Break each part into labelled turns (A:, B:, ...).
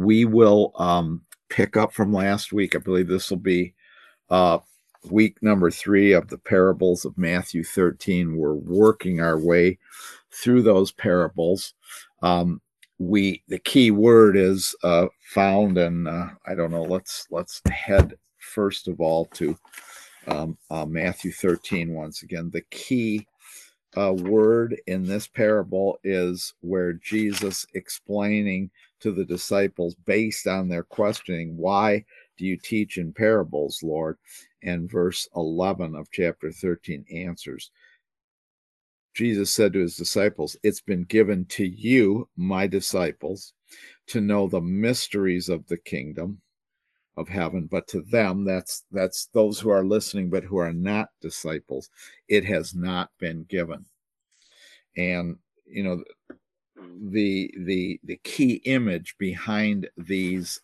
A: we will pick up from last week. I believe this will be week number 3 of the parables of Matthew 13. We're working our way through those parables. The key word is found in I don't know. Let's head first of all to Matthew 13 once again. The key word in this parable is where Jesus explaining to the disciples based on their questioning, why do you teach in parables, Lord? And verse 11 of chapter 13 answers. Jesus said to his disciples, it's been given to you, my disciples, to know the mysteries of the kingdom of heaven, but to them, that's those who are listening but who are not disciples, it has not been given. And the key image behind these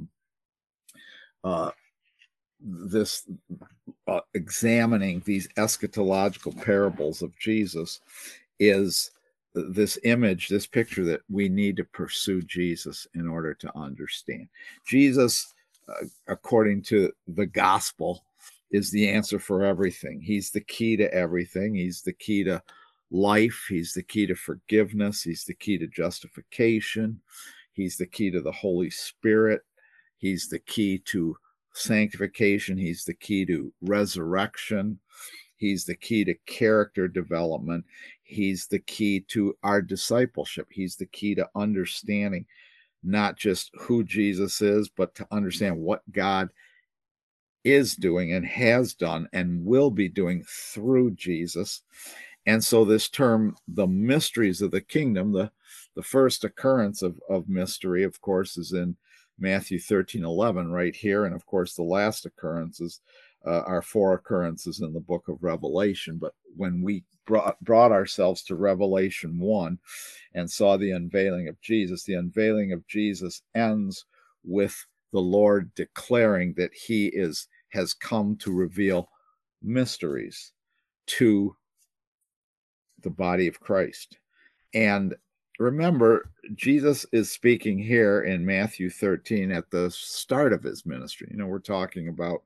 A: examining these eschatological parables of Jesus is this image, this picture that we need to pursue Jesus in order to understand. Jesus, according to the gospel, is the answer for everything. He's the key to everything. He's the key to life. He's the key to forgiveness. He's the key to justification. He's the key to the Holy Spirit. He's the key to sanctification. He's the key to resurrection. He's the key to character development. He's the key to our discipleship. He's the key to understanding not just who Jesus is, but to understand what God is doing and has done and will be doing through Jesus. And so this term, the mysteries of the kingdom, the first occurrence of mystery, of course, is in Matthew 13:11 right here. And of course, the last occurrences are 4 occurrences in the book of Revelation. But when we brought ourselves to Revelation 1 and saw the unveiling of Jesus, the unveiling of Jesus ends with the Lord declaring that he has come to reveal mysteries to the body of Christ. And remember, Jesus is speaking here in Matthew 13 at the start of his ministry. We're talking about,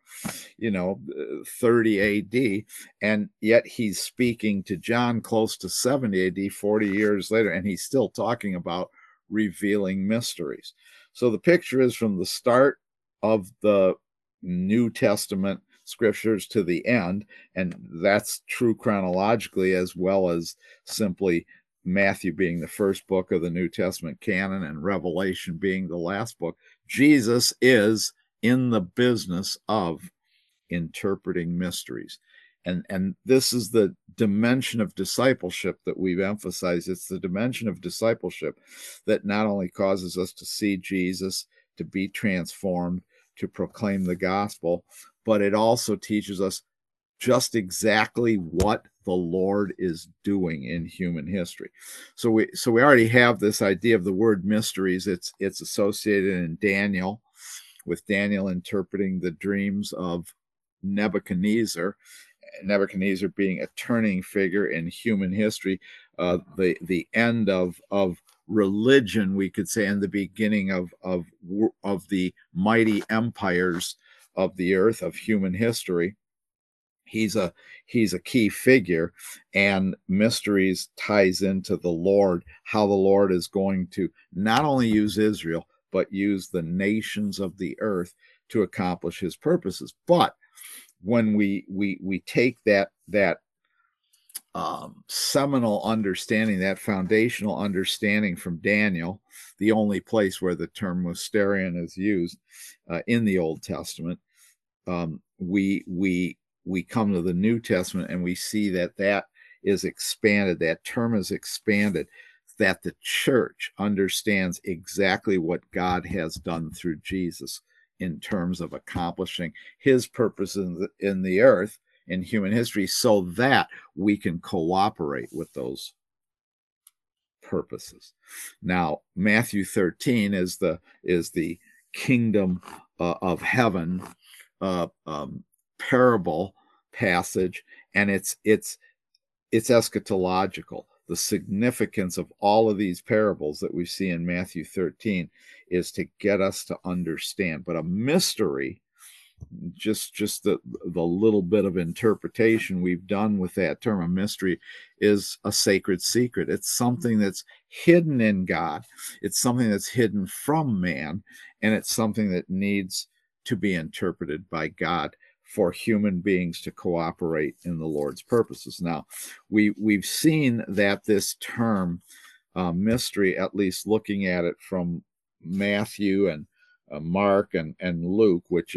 A: 30 AD, and yet he's speaking to John close to 70 AD, 40 years later, and he's still talking about revealing mysteries. So the picture is from the start of the New Testament scriptures to the end, and that's true chronologically as well as simply Matthew being the first book of the New Testament canon and Revelation being the last book. Jesus is in the business of interpreting mysteries. And this is the dimension of discipleship that we've emphasized. It's the dimension of discipleship that not only causes us to see Jesus, to be transformed, to proclaim the gospel, but it also teaches us just exactly what the Lord is doing in human history. So we already have this idea of the word mysteries. It's associated in Daniel, with Daniel interpreting the dreams of Nebuchadnezzar being a turning figure in human history, the end of religion, we could say, and the beginning of the mighty empires of the earth, of human history. He's a key figure, and mysteries ties into the Lord, how the Lord is going to not only use Israel, but use the nations of the earth to accomplish his purposes. But when we take that seminal understanding, that foundational understanding from Daniel, the only place where the term mysterion is used in the Old Testament, we come to the New Testament and we see that is expanded, that term is expanded, that the church understands exactly what God has done through Jesus in terms of accomplishing his purpose in the earth, in human history, so that we can cooperate with those purposes. Now, Matthew 13 is the kingdom of heaven parable passage, and it's eschatological. the significance of all of these parables that we see in Matthew 13 is to get us to understand. But a mystery, just the little bit of interpretation we've done with that term, a mystery, is a sacred secret. It's something that's hidden in God. It's something that's hidden from man, and it's something that needs to be interpreted by God for human beings to cooperate in the Lord's purposes. Now, we've seen that this term mystery, at least looking at it from Matthew and Mark and Luke, which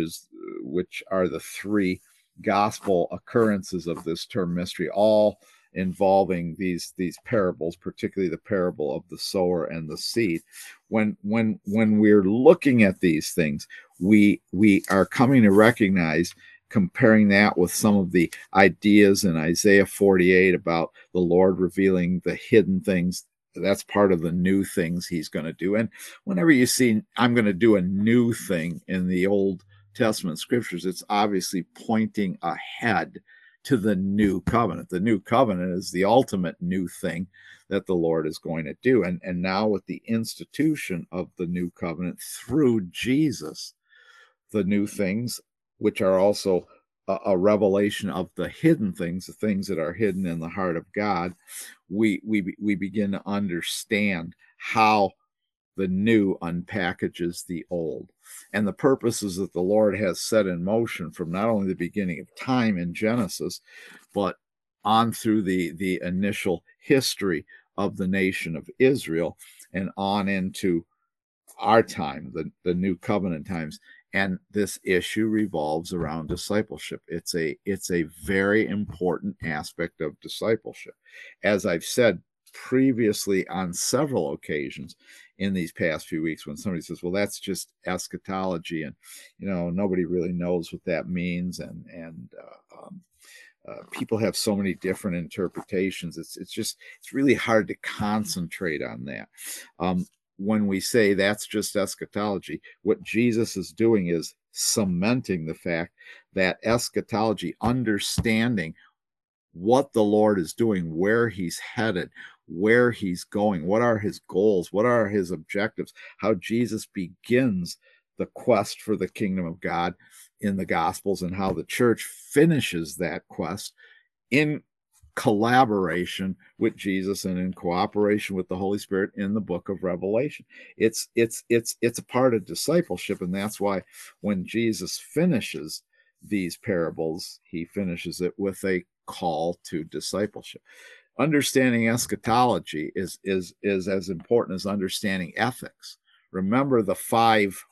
A: are the three gospel occurrences of this term mystery, all involving these parables, particularly the parable of the sower and the seed. When we're looking at these things, we are coming to recognize, comparing that with some of the ideas in Isaiah 48 about the Lord revealing the hidden things, that's part of the new things he's going to do. And whenever you see, I'm going to do a new thing in the Old Testament scriptures, it's obviously pointing ahead to the new covenant. The new covenant is the ultimate new thing that the Lord is going to do. And now with the institution of the new covenant through Jesus, the new things, which are also a revelation of the hidden things, the things that are hidden in the heart of God, we begin to understand how the new unpackages the old. And the purposes that the Lord has set in motion from not only the beginning of time in Genesis, but on through the initial history of the nation of Israel and on into our time, the new covenant times. And this issue revolves around discipleship. It's a very important aspect of discipleship. As I've said previously on several occasions in these past few weeks, when somebody says, well, that's just eschatology, and nobody really knows what that means, and people have so many different interpretations. It's really hard to concentrate on that. When we say that's just eschatology, what Jesus is doing is cementing the fact that eschatology, understanding what the Lord is doing, where he's headed, where he's going, what are his goals, what are his objectives, how Jesus begins the quest for the kingdom of God in the Gospels, and how the church finishes that quest in collaboration with Jesus and in cooperation with the Holy Spirit in the book of Revelation. It's a part of discipleship, and that's why when Jesus finishes these parables, he finishes it with a call to discipleship. Understanding eschatology is as important as understanding ethics. Remember the 5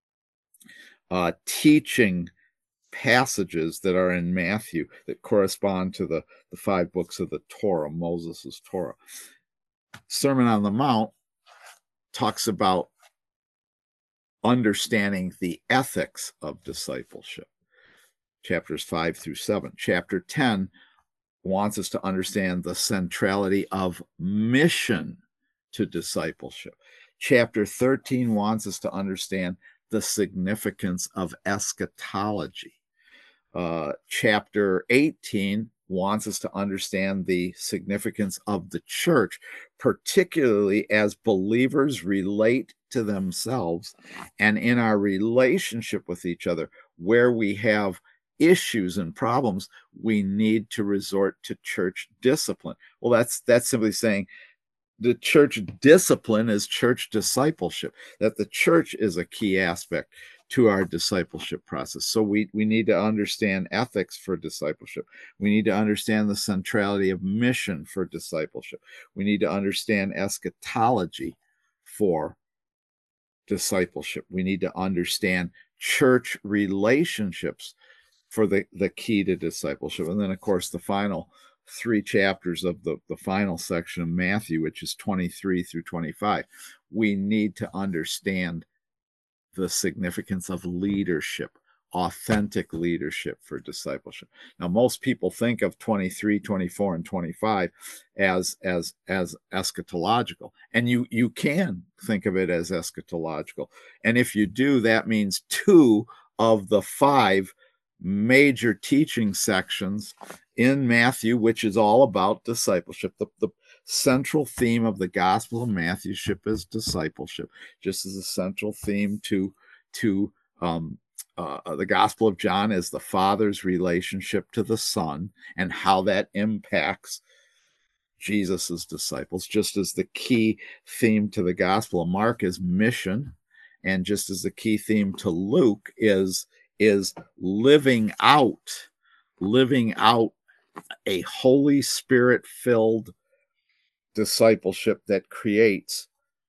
A: teaching passages that are in Matthew that correspond to the 5 books of the Torah, Moses' Torah. Sermon on the Mount talks about understanding the ethics of discipleship, chapters 5 through 7. Chapter 10 wants us to understand the centrality of mission to discipleship. Chapter 13 wants us to understand the significance of eschatology. Chapter 18 wants us to understand the significance of the church, particularly as believers relate to themselves and in our relationship with each other. Where we have issues and problems, we need to resort to church discipline. Well, that's simply saying the church discipline is church discipleship, that the church is a key aspect to our discipleship process. So we need to understand ethics for discipleship. We need to understand the centrality of mission for discipleship. We need to understand eschatology for discipleship. We need to understand church relationships for the key to discipleship. And then, of course, the final 3 chapters of the final section of Matthew, which is 23 through 25, we need to understand the significance of leadership, authentic leadership for discipleship. Now, most people think of 23, 24, and 25 as eschatological, and you can think of it as eschatological. And if you do, that means 2 of the 5 major teaching sections in Matthew, which is all about discipleship. central theme of the Gospel of Matthew is discipleship, just as a central theme to the Gospel of John is the Father's relationship to the Son and how that impacts Jesus's disciples, just as the key theme to the Gospel of Mark is mission, and just as the key theme to Luke is living out a Holy Spirit filled discipleship that creates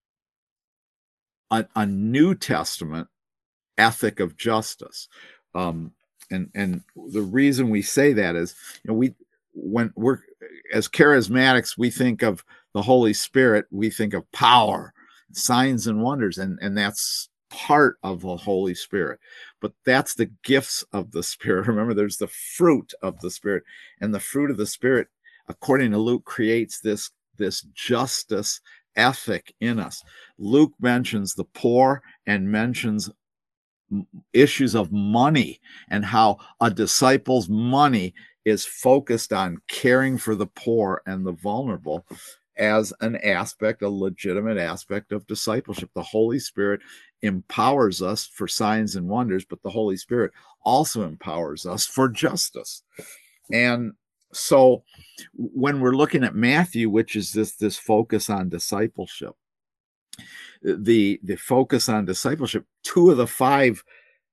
A: a New Testament ethic of justice. And the reason we say that is, when we're as charismatics, we think of the Holy Spirit, we think of power, signs and wonders, and that's part of the Holy Spirit. But that's the gifts of the Spirit. Remember, there's the fruit of the Spirit, and the fruit of the Spirit, according to Luke, creates this justice ethic in us. Luke mentions the poor and mentions issues of money and how a disciple's money is focused on caring for the poor and the vulnerable as an aspect, a legitimate aspect of discipleship. The Holy Spirit empowers us for signs and wonders, but the Holy Spirit also empowers us for justice. And so when we're looking at Matthew, which is this focus on discipleship, the focus on discipleship, 2 of the 5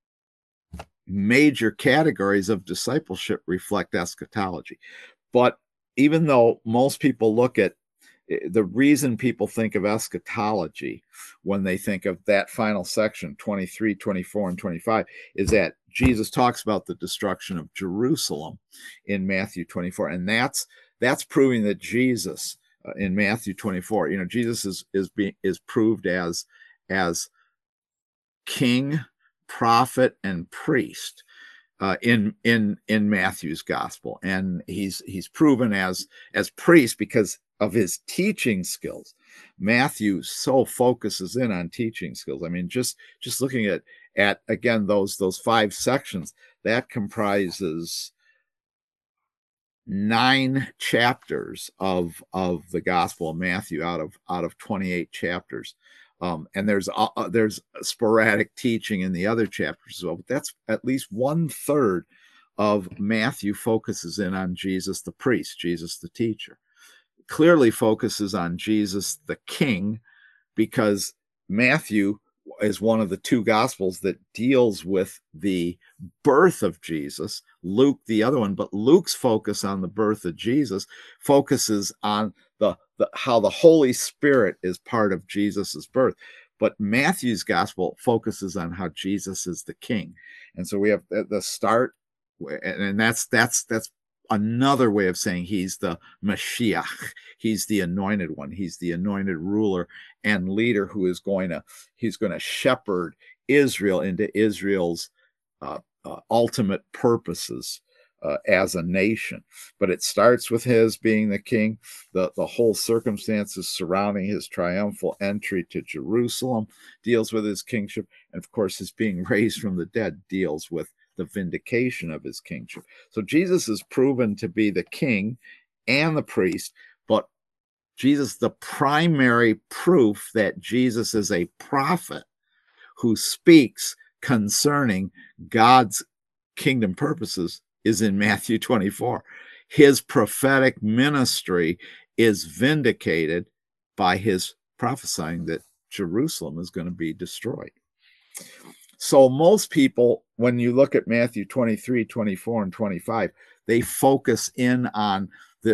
A: major categories of discipleship reflect eschatology. But even though most people look at the reason people think of eschatology when they think of that final section, 23, 24, and 25, is that Jesus talks about the destruction of Jerusalem in Matthew 24. And that's proving that Jesus in Matthew 24, Jesus is proved as king, prophet, and priest in Matthew's gospel, and he's proven as priest because of his teaching skills. Matthew so focuses in on teaching skills. I mean, just looking at again those 5 sections, that comprises 9 chapters of the Gospel of Matthew out of 28 chapters. And there's sporadic teaching in the other chapters as well, but that's at least 1/3 of Matthew focuses in on Jesus the priest, Jesus the teacher. Clearly focuses on Jesus the king, because Matthew is one of the 2 gospels that deals with the birth of Jesus, Luke the other one, but Luke's focus on the birth of Jesus focuses on how the Holy Spirit is part of Jesus's birth. But Matthew's gospel focuses on how Jesus is the king. And so we have the start, and that's another way of saying he's the Mashiach. He's the anointed one. He's the anointed ruler and leader who is going to shepherd Israel into Israel's ultimate purposes as a nation. But it starts with his being the king. The whole circumstances surrounding his triumphal entry to Jerusalem deals with his kingship. And of course, his being raised from the dead deals with the vindication of his kingship. So Jesus is proven to be the king and the priest, but Jesus, the primary proof that Jesus is a prophet who speaks concerning God's kingdom purposes, is in Matthew 24. His prophetic ministry is vindicated by his prophesying that Jerusalem is going to be destroyed. So most people, when you look at Matthew 23, 24, and 25, they focus in on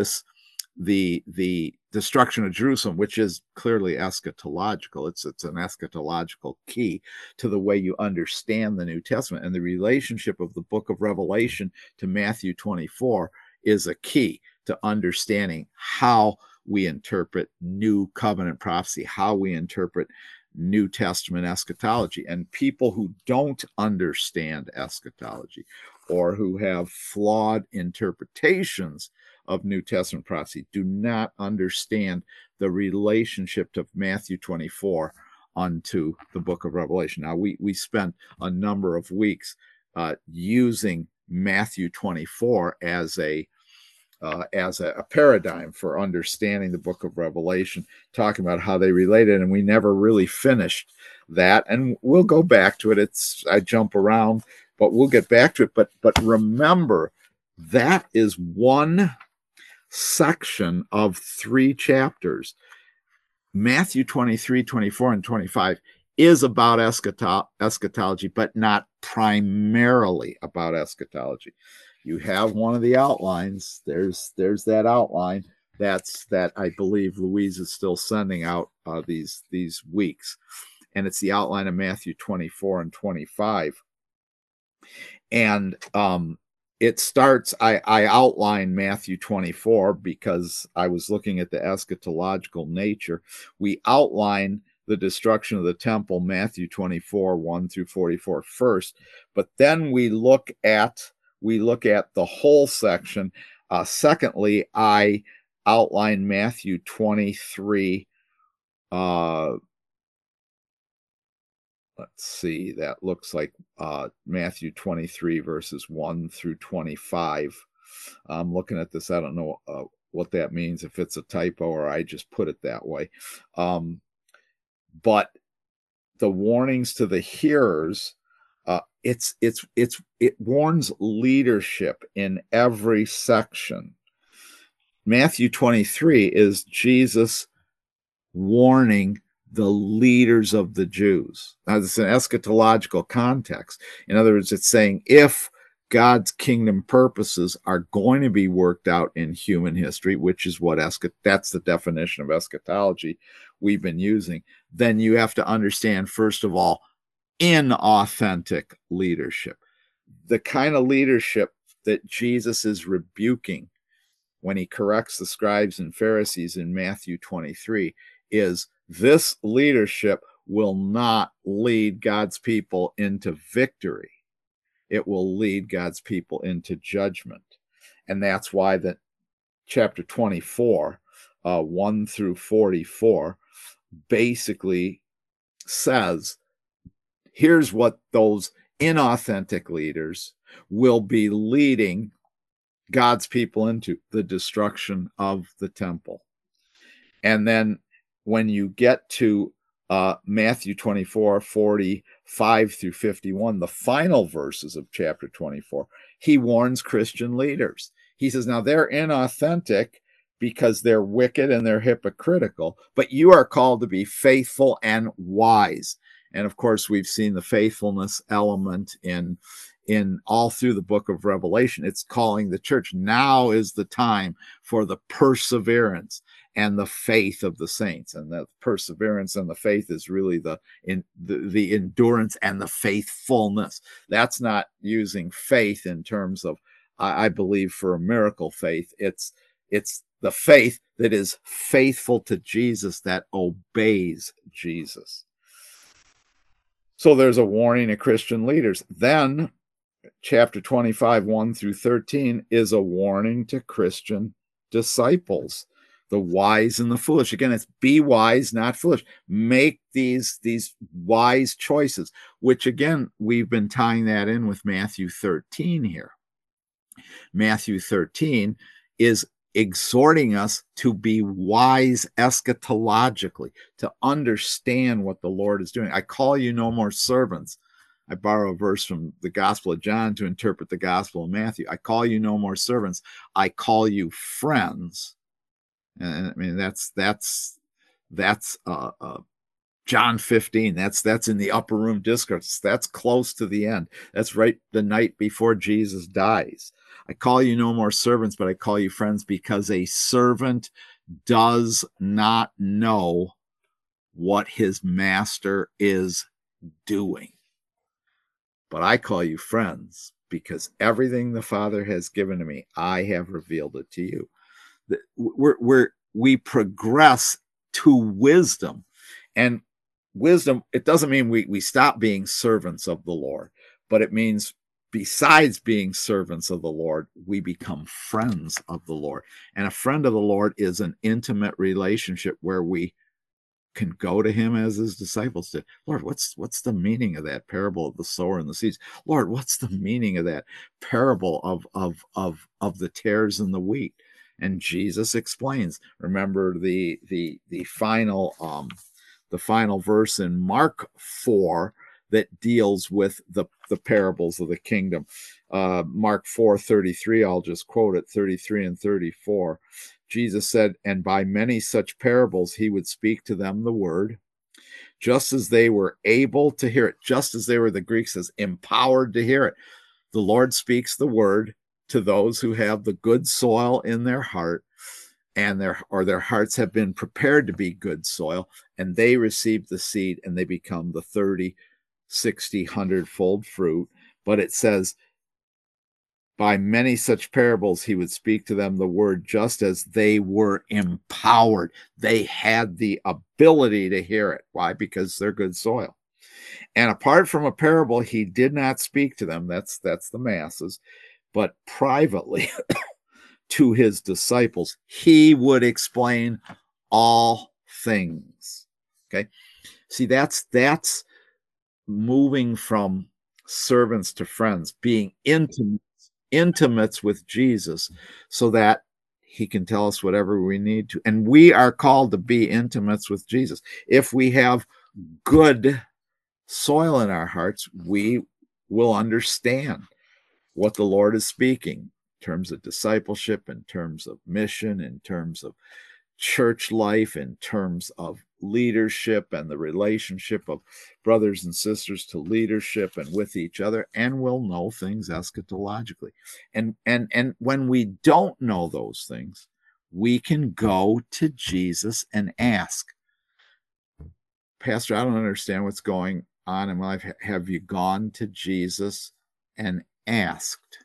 A: the destruction of Jerusalem, which is clearly eschatological. It's an eschatological key to the way you understand the New Testament. And the relationship of the book of Revelation to Matthew 24 is a key to understanding how we interpret New Covenant prophecy, how we interpret New Testament eschatology. And people who don't understand eschatology or who have flawed interpretations of New Testament prophecy do not understand the relationship of Matthew 24 unto the book of Revelation. Now, we spent a number of weeks using Matthew 24 as a as a paradigm for understanding the book of Revelation, talking about how they related, and we never really finished that. And we'll go back to it. I jump around, but we'll get back to it. But remember, that is one section of 3 chapters. Matthew 23, 24, and 25 is about eschatology, but not primarily about eschatology. You have one of the outlines. There's that outline. That I believe Louise is still sending out these weeks, and it's the outline of Matthew 24 and 25. And it starts. I outline Matthew 24 because I was looking at the eschatological nature. We outline the destruction of the temple, Matthew 24, 1 through 44 first, but then we look at the whole section. Secondly, I outline Matthew 23. Let's see, that looks like Matthew 23 verses 1 through 25. I'm looking at this. I don't know what that means, if it's a typo or I just put it that way. But the warnings to the hearers, it warns leadership in every section. Matthew 23 is Jesus warning the leaders of the Jews. Now, it's an eschatological context. In other words, it's saying if God's kingdom purposes are going to be worked out in human history, which is what that's the definition of eschatology we've been using, then you have to understand, first of all, inauthentic leadership. The kind of leadership that Jesus is rebuking when he corrects the scribes and Pharisees in Matthew 23 is this leadership will not lead God's people into victory. It will lead God's people into judgment. And that's why that chapter 24, 1 through 44, basically says, here's what those inauthentic leaders will be leading God's people into: the destruction of the temple. And then when you get to Matthew 24, 45 through 51, the final verses of chapter 24, he warns Christian leaders. He says, now they're inauthentic because they're wicked and they're hypocritical, but you are called to be faithful and wise. And of course, we've seen the faithfulness element in all through the book of Revelation. It's calling the church. Now is the time for the perseverance and the faith of the saints. And the perseverance and the faith is really the endurance and the faithfulness. That's not using faith in terms of, I believe, for a miracle faith. It's the faith that is faithful to Jesus, that obeys Jesus. So there's a warning to Christian leaders. Then chapter 25, 1 through 13 is a warning to Christian disciples, the wise and the foolish. Again, it's be wise, not foolish. Make these wise choices, which again, we've been tying that in with Matthew 13 here. Matthew 13 is exhorting us to be wise eschatologically, to understand what the Lord is doing. I call you no more servants. I borrow a verse from the Gospel of John to interpret the Gospel of Matthew. I call you no more servants. I call you friends. And I mean, that's John 15. That's in the upper room discourse. That's close to the end. That's right the night before Jesus dies. I call you no more servants, but I call you friends, because a servant does not know what his master is doing. But I call you friends, because everything the Father has given to me, I have revealed it to you. We progress to wisdom. And wisdom, it doesn't mean we stop being servants of the Lord, but it means besides being servants of the Lord, we become friends of the Lord. And a friend of the Lord is an intimate relationship where we can go to him as his disciples did. Lord, what's the meaning of that parable of the sower and the seeds? Lord, what's the meaning of that parable of the tares and the wheat? And Jesus explains. Remember the final verse in Mark 4 that deals with the parables of the kingdom. Mark 4:33, I'll just quote it, 33 and 34. Jesus said, and by many such parables he would speak to them the word, just as they were able to hear it, just as they were, the Greek says, empowered to hear it. The Lord speaks the word to those who have the good soil in their heart, and their hearts have been prepared to be good soil, and they receive the seed and they become the 30, 60, 100-fold fruit. But it says, by many such parables, he would speak to them the word just as they were empowered. They had the ability to hear it. Why? Because they're good soil. And apart from a parable, he did not speak to them. That's the masses. But privately to his disciples, he would explain all things. Okay. See, that's moving from servants to friends, being intimates with Jesus, so that he can tell us whatever we need to. And we are called to be intimates with Jesus. If we have good soil in our hearts, we will understand what the Lord is speaking in terms of discipleship, in terms of mission, in terms of church life, in terms of leadership and the relationship of brothers and sisters to leadership and with each other, and we'll know things eschatologically. And when we don't know those things, we can go to Jesus and ask, Pastor, I don't understand what's going on in my life. Have you gone to Jesus and asked?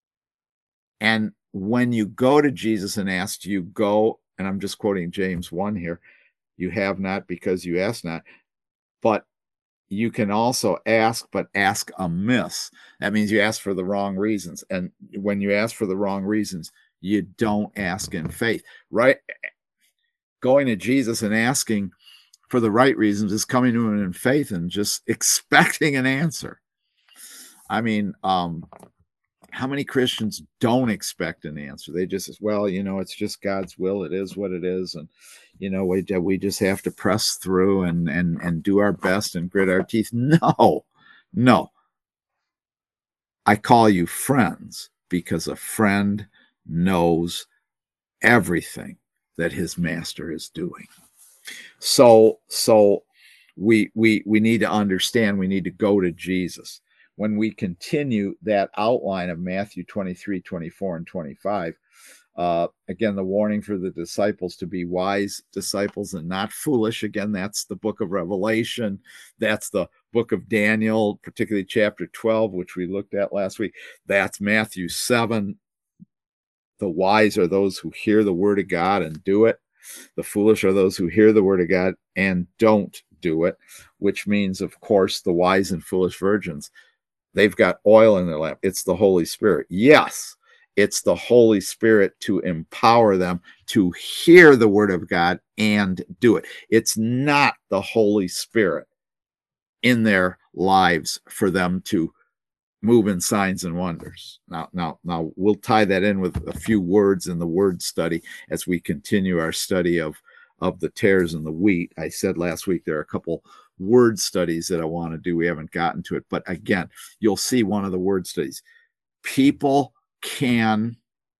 A: And when you go to Jesus and ask, you go, and I'm just quoting James 1 here, you have not because you ask not. But you can also ask, but ask amiss. That means you ask for the wrong reasons. And when you ask for the wrong reasons, you don't ask in faith, right? Going to Jesus and asking for the right reasons is coming to him in faith and just expecting an answer. I mean, how many Christians don't expect an answer? They just, well, it's just God's will. It is what it is. And, we just have to press through and do our best and grit our teeth. No. I call you friends because a friend knows everything that his master is doing. So we need to understand, we need to go to Jesus. When we continue that outline of Matthew 23, 24, and 25, again, the warning for the disciples to be wise disciples and not foolish. Again, that's the book of Revelation. That's the book of Daniel, particularly chapter 12, which we looked at last week. That's Matthew 7. The wise are those who hear the word of God and do it. The foolish are those who hear the word of God and don't do it, which means, of course, the wise and foolish virgins, they've got oil in their lamp. It's the Holy Spirit. Yes, it's the Holy Spirit to empower them to hear the word of God and do it. It's not the Holy Spirit in their lives for them to move in signs and wonders. Now, we'll tie that in with a few words in the word study as we continue our study of the tares and the wheat. I said last week there are a couple word studies that I want to do. We haven't gotten to it, but again, you'll see one of the word studies. People can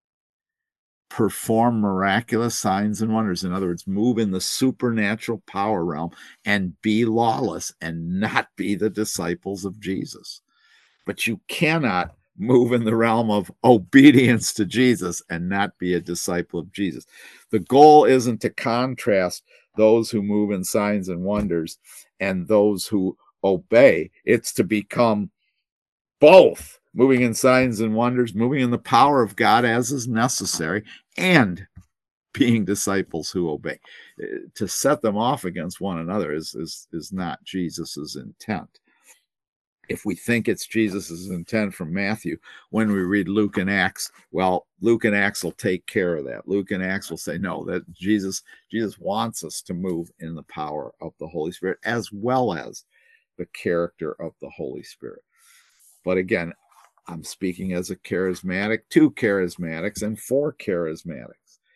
A: perform miraculous signs and wonders. In other words, move in the supernatural power realm and be lawless and not be the disciples of Jesus. But you cannot move in the realm of obedience to Jesus and not be a disciple of Jesus. The goal isn't to contrast those who move in signs and wonders and those who obey. It's to become both, moving in signs and wonders, moving in the power of God as is necessary, and being disciples who obey. To set them off against one another is not Jesus's intent. If we think it's Jesus's intent from Matthew, when we read Luke and Acts, well, Luke and Acts will take care of that. Luke and Acts will say, no, that Jesus wants us to move in the power of the Holy Spirit as well as the character of the Holy Spirit. But again, I'm speaking as a charismatic, to charismatics, and for charismatics.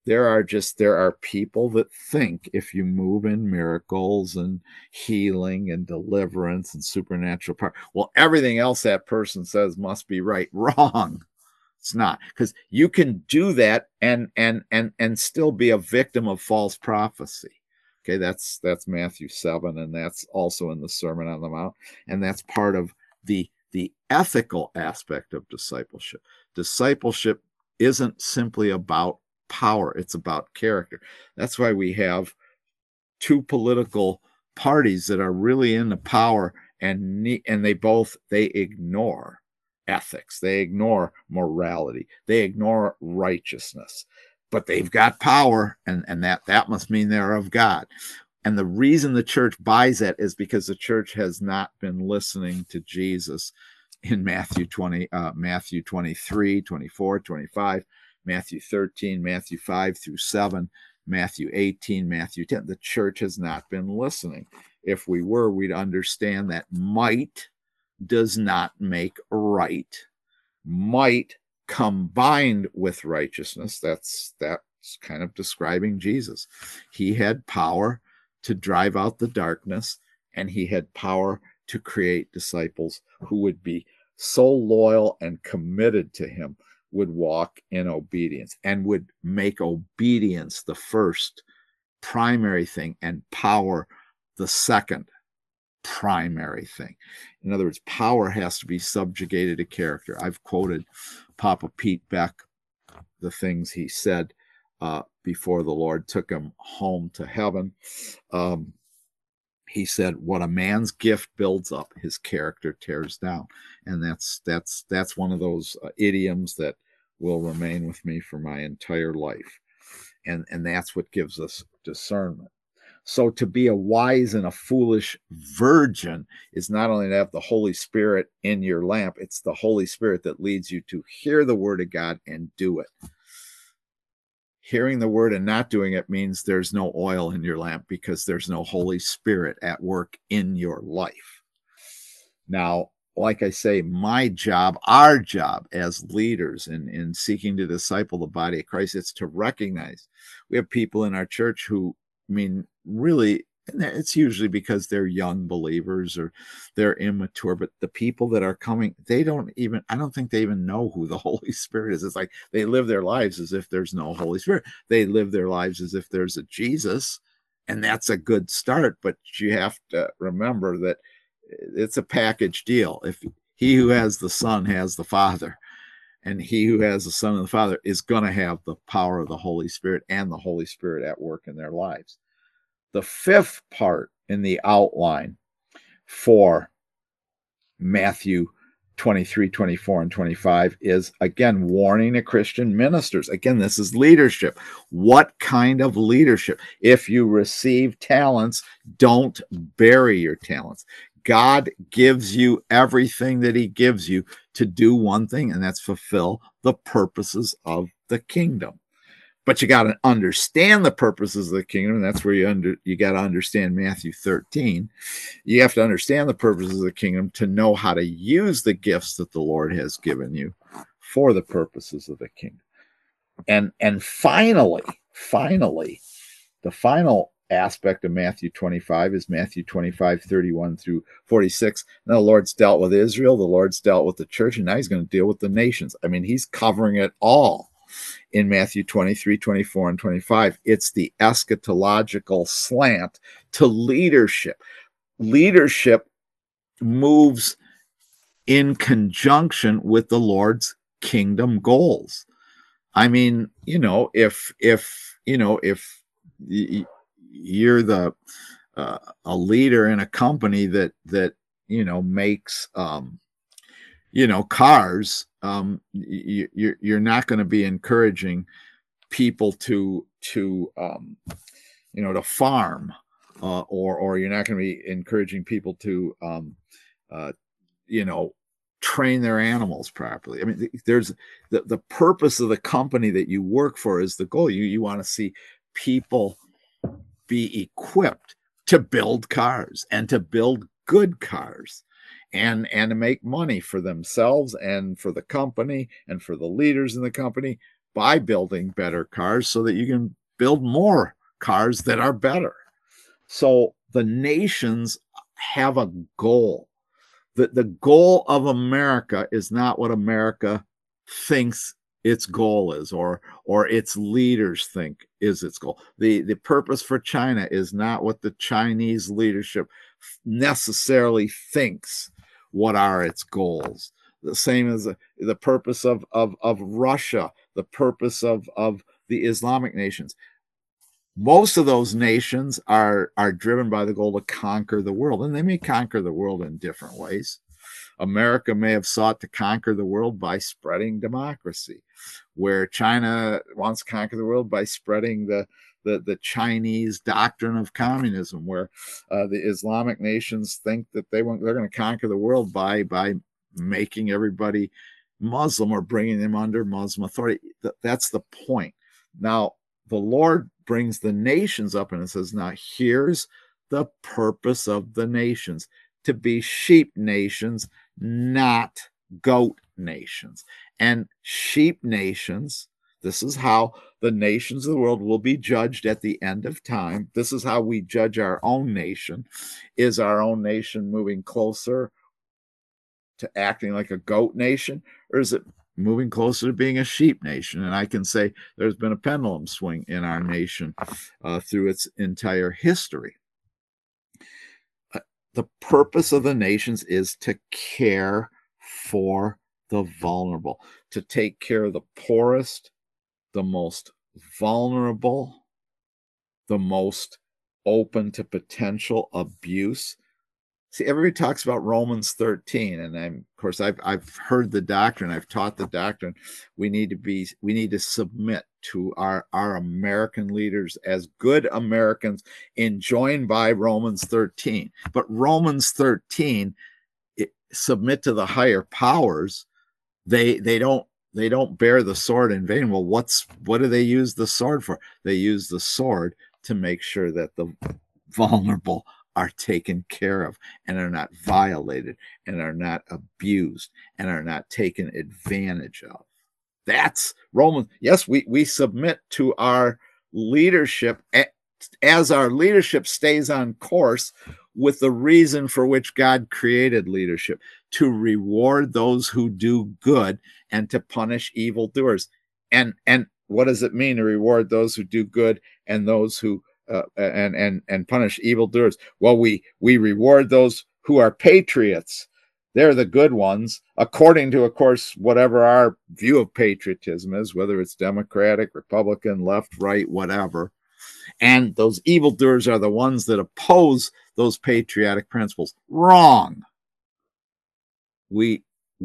A: there are people that think if you move in miracles and healing and deliverance and supernatural power, well, everything else that person says must be right. Wrong. It's not, because you can do that and still be a victim of false prophecy. Okay, that's Matthew 7, and that's also in the Sermon on the Mount, and that's part of the ethical aspect of discipleship. Discipleship isn't simply about power, it's about character. That's why we have two political parties that are really into power, and they ignore ethics, they ignore morality, they ignore righteousness, but they've got power, and that must mean they're of God. And the reason the church buys that is because the church has not been listening to Jesus in Matthew 23, 24, 25, Matthew 13, Matthew 5 through 7, Matthew 18, Matthew 10. The church has not been listening. If we were, we'd understand that might does not make right. Might combined with righteousness, that's kind of describing Jesus. He had power to drive out the darkness, and he had power to create disciples who would be so loyal and committed to him, would walk in obedience and would make obedience the first primary thing and power the second primary thing. In other words, power has to be subjugated to character. I've quoted Papa Pete Beck, the things he said before the Lord took him home to heaven. He said, "What a man's gift builds up, his character tears down." And that's one of those idioms that will remain with me for my entire life. And that's what gives us discernment. So to be a wise and a foolish virgin is not only to have the Holy Spirit in your lamp, it's the Holy Spirit that leads you to hear the word of God and do it. Hearing the word and not doing it means there's no oil in your lamp, because there's no Holy Spirit at work in your life. Now, like I say, my job, our job as leaders in seeking to disciple the body of Christ, it's to recognize we have people in our church who, really, it's usually because they're young believers or they're immature, but the people that are coming, I don't think they even know who the Holy Spirit is. It's like they live their lives as if there's no Holy Spirit. They live their lives as if there's a Jesus, and that's a good start, but you have to remember that it's a package deal. If he who has the Son has the Father, and he who has the Son and the Father is going to have the power of the Holy Spirit and the Holy Spirit at work in their lives. The fifth part in the outline for Matthew 23, 24, and 25 is, again, warning to Christian ministers. Again, this is leadership. What kind of leadership? If you receive talents, don't bury your talents. God gives you everything that he gives you to do one thing, and that's fulfill the purposes of the kingdom. But you got to understand the purposes of the kingdom, and that's where you got to understand Matthew 13. You have to understand the purposes of the kingdom to know how to use the gifts that the Lord has given you for the purposes of the kingdom. And finally, the final aspect of Matthew 25 is Matthew 25, 31 through 46. Now, the Lord's dealt with Israel, the Lord's dealt with the church, and now he's going to deal with the nations. He's covering it all. In Matthew 23, 24, and 25, it's the eschatological slant to leadership. Leadership moves in conjunction with the Lord's kingdom goals. If you're a leader in a company that makes cars, you're not going to be encouraging people to farm, or you're not going to be encouraging people to train their animals properly. There's the purpose of the company that you work for is the goal. You want to see people be equipped to build cars and to build good cars, and to make money for themselves and for the company and for the leaders in the company. by building better cars so that you can build more cars that are better. So the nations have a goal. The goal of America is not what America thinks its goal is, or its leaders think is its goal. The purpose for China is not what the Chinese leadership necessarily thinks what are its goals. The same as the purpose of Russia, the purpose of the Islamic nations. Most of those nations are driven by the goal to conquer the world, and they may conquer the world in different ways. America may have sought to conquer the world by spreading democracy, where China wants to conquer the world by spreading the Chinese doctrine of communism, where the Islamic nations think that they're going to conquer the world by making everybody Muslim or bringing them under Muslim authority. That's the point. Now, the Lord brings the nations up and it says, now here's the purpose of the nations, to be sheep nations, not goat nations. And sheep nations, this is how the nations of the world will be judged at the end of time. This is how we judge our own nation. Is our own nation moving closer to acting like a goat nation, or is it moving closer to being a sheep nation? And I can say there's been a pendulum swing in our nation through its entire history. The purpose of the nations is to care for the vulnerable, to take care of the poorest, the most vulnerable, the most open to potential abuse. See, everybody talks about Romans 13, and of course I've heard the doctrine, I've taught the doctrine. We need to submit to our American leaders as good Americans, enjoined by Romans 13. But Romans 13, submit to the higher powers. They don't bear the sword in vain. Well, what do they use the sword for? They use the sword to make sure that the vulnerable are taken care of and are not violated and are not abused and are not taken advantage of. That's Romans. Yes, we submit to our leadership as our leadership stays on course with the reason for which God created leadership, to reward those who do good and to punish evildoers. And what does it mean to reward those who do good and those who and punish evildoers? Well, we reward those who are patriots. They're the good ones, according to, of course, whatever our view of patriotism is, whether it's Democratic, Republican, left, right, whatever. And those evildoers are the ones that oppose those patriotic principles. Wrong. We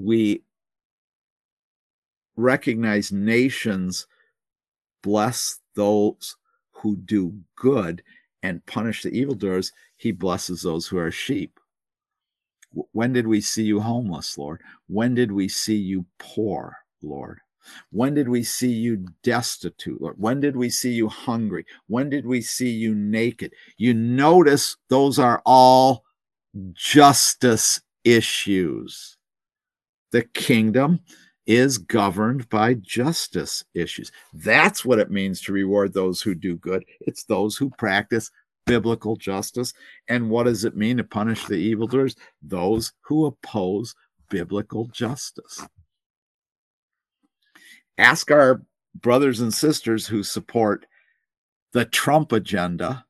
A: recognize nations bless those who do good and punish the evildoers. He blesses those who are sheep. When did we see you homeless, Lord? When did we see you poor, Lord? When did we see you destitute, Lord? When did we see you hungry? When did we see you naked? You notice those are all justice issues. The kingdom is governed by justice issues. That's what it means to reward those who do good. It's those who practice biblical justice. And what does it mean to punish the evildoers? Those who oppose biblical justice. Ask our brothers and sisters who support the Trump agenda.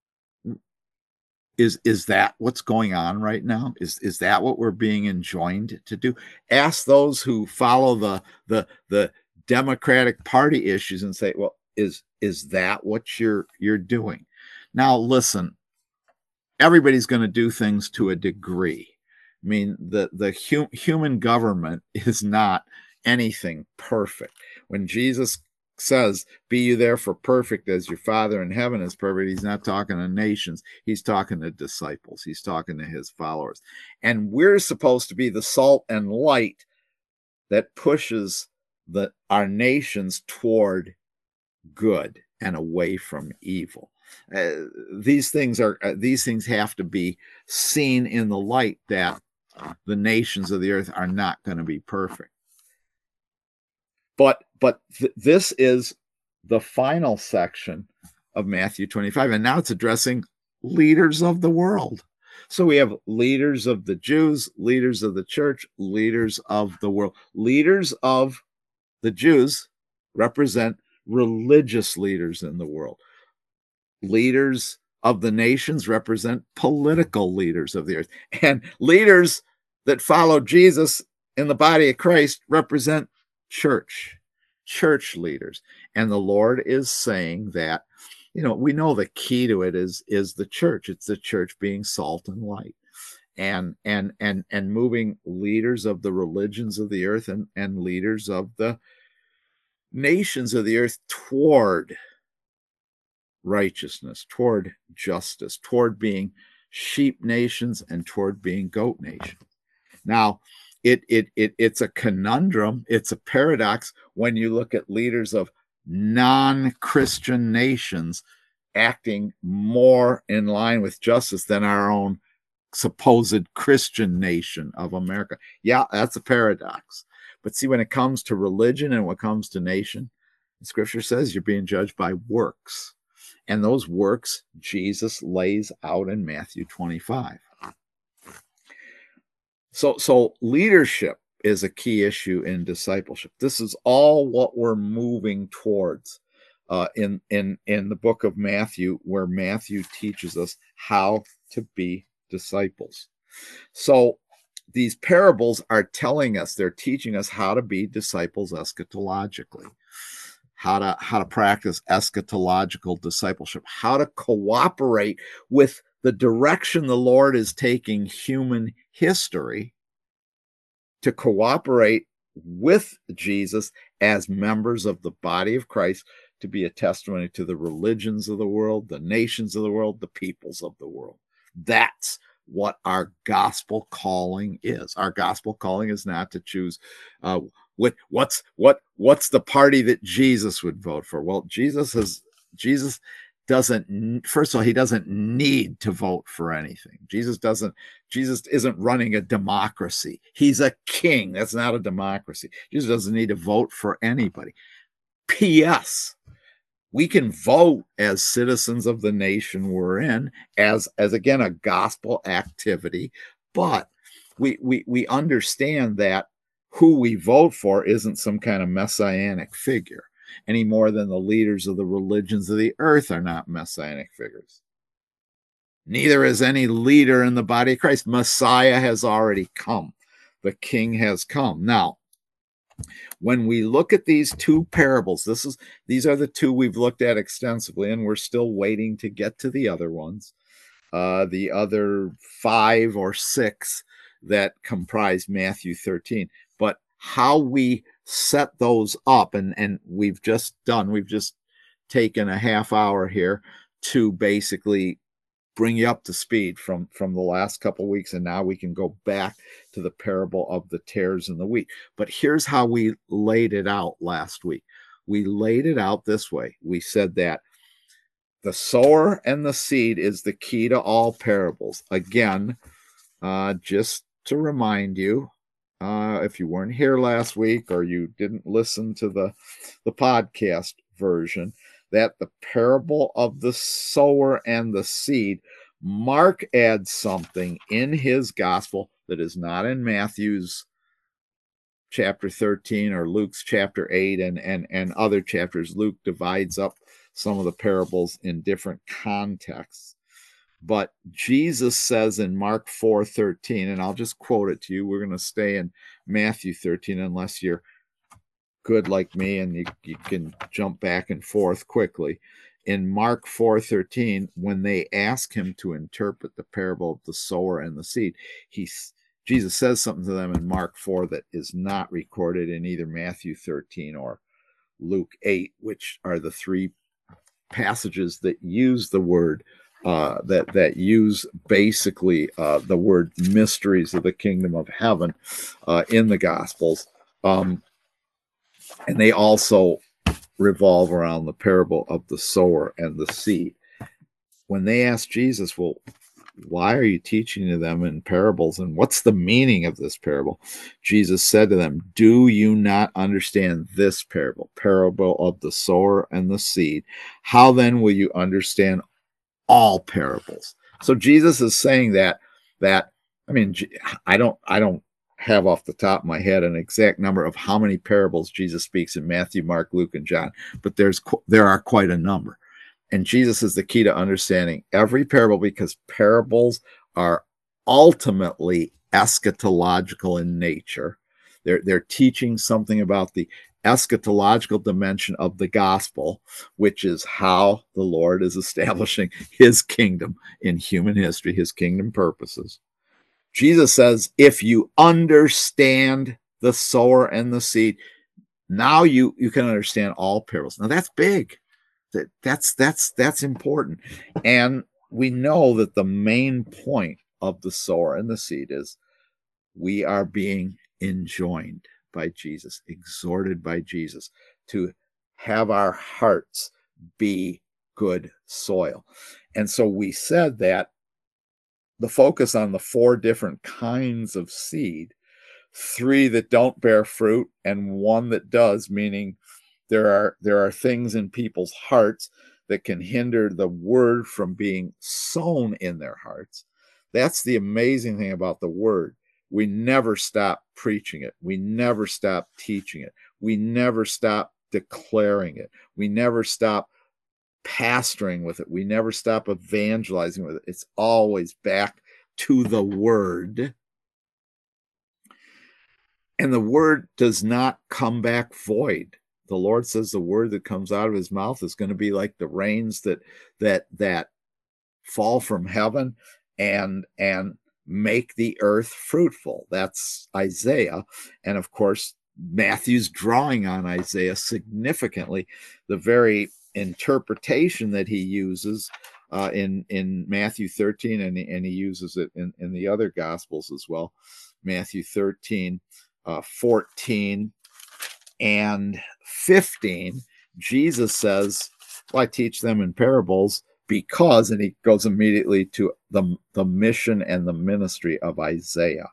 A: Is that what's going on right now? Is that what we're being enjoined to do? Ask those who follow the Democratic Party issues and say, well, is that what you're doing? Now, listen, everybody's going to do things to a degree. I mean, the human government is not anything perfect. When Jesus says, be you therefore perfect as your Father in heaven is perfect, he's not talking to nations. He's talking to disciples. He's talking to his followers. And we're supposed to be the salt and light that pushes our nations toward good and away from evil. These things have to be seen in the light that the nations of the earth are not going to be perfect. But but this is the final section of Matthew 25, and now it's addressing leaders of the world. So we have leaders of the Jews, leaders of the church, leaders of the world. Leaders of the Jews represent religious leaders in the world. Leaders of the nations represent political leaders of the earth. And leaders that follow Jesus in the body of Christ represent church leaders. And the Lord is saying that, we know the key to it is the church. It's the church being salt and light, and moving leaders of the religions of the earth and leaders of the nations of the earth toward righteousness, toward justice, toward being sheep nations and toward being goat nations. Now, it's a conundrum, it's a paradox when you look at leaders of non-Christian nations acting more in line with justice than our own supposed Christian nation of America. Yeah, that's a paradox. But see, when it comes to religion and when it comes to nation, Scripture says you're being judged by works. And those works Jesus lays out in Matthew 25. So leadership is a key issue in discipleship. This is all what we're moving towards in the book of Matthew, where Matthew teaches us how to be disciples. So these parables are telling us, they're teaching us how to be disciples eschatologically, how to practice eschatological discipleship, how to cooperate with the direction the Lord is taking human history, to cooperate with Jesus as members of the body of Christ, to be a testimony to the religions of the world, the nations of the world, the peoples of the world. That's what our gospel calling is. Our gospel calling is not to choose what's the party that Jesus would vote for. Well, Jesus doesn't, first of all, he doesn't need to vote for anything. Jesus isn't running a democracy. He's a king. That's not a democracy. Jesus doesn't need to vote for anybody. P.S. We can vote as citizens of the nation we're in, as again, a gospel activity, but we understand that who we vote for isn't some kind of messianic figure, any more than the leaders of the religions of the earth are not messianic figures. Neither is any leader in the body of Christ. Messiah has already come. The King has come. Now, when we look at these two parables, these are the two we've looked at extensively, and we're still waiting to get to the other ones, the other 5 or 6 that comprise Matthew 13. But how we set those up, and we've just taken a half hour here to basically bring you up to speed from the last couple of weeks, and now we can go back to the parable of the tares and the wheat. But here's how we laid it out last week. We laid it out this way. We said that the sower and the seed is the key to all parables. Again, just to remind you, if you weren't here last week or you didn't listen to the podcast version, that the parable of the sower and the seed, Mark adds something in his gospel that is not in Matthew's chapter 13 or Luke's chapter 8 and other chapters. Luke divides up some of the parables in different contexts. But Jesus says in Mark 4:13, and I'll just quote it to you. We're going to stay in Matthew 13 unless you're good like me and you can jump back and forth quickly. In Mark 4:13, when they ask him to interpret the parable of the sower and the seed, Jesus says something to them in Mark 4 that is not recorded in either Matthew 13 or Luke 8, which are the 3 passages that use the word that use basically the word mysteries of the kingdom of heaven in the Gospels. And they also revolve around the parable of the sower and the seed. When they asked Jesus, well, why are you teaching to them in parables? And what's the meaning of this parable? Jesus said to them, do you not understand this parable of the sower and the seed? How then will you understand all parables? So Jesus is saying that I mean, I don't have off the top of my head an exact number of how many parables Jesus speaks in Matthew, Mark, Luke, and John, but there are quite a number. And Jesus is the key to understanding every parable, because parables are ultimately eschatological in nature. They're teaching something about the eschatological dimension of the gospel, which is how the Lord is establishing his kingdom in human history, his kingdom purposes. Jesus says, if you understand the sower and the seed, now you can understand all parables. Now that's big. That's important. And we know that the main point of the sower and the seed is we are being enjoined by Jesus, exhorted by Jesus to have our hearts be good soil. And so we said that the focus on the 4 different kinds of seed, 3 that don't bear fruit and 1 that does, meaning there are things in people's hearts that can hinder the word from being sown in their hearts. That's the amazing thing about the word. We never stop preaching it. We never stop teaching it. We never stop declaring it. We never stop pastoring with it. We never stop evangelizing with it. It's always back to the word. And the word does not come back void. The Lord says the word that comes out of his mouth is going to be like the rains that fall from heaven and make the earth fruitful. That's Isaiah. And of course, Matthew's drawing on Isaiah significantly. The very interpretation that he uses in Matthew 13, and he uses it in the other Gospels as well. Matthew 13, 14, and 15, Jesus says, well, I teach them in parables because, and he goes immediately to the mission and the ministry of Isaiah.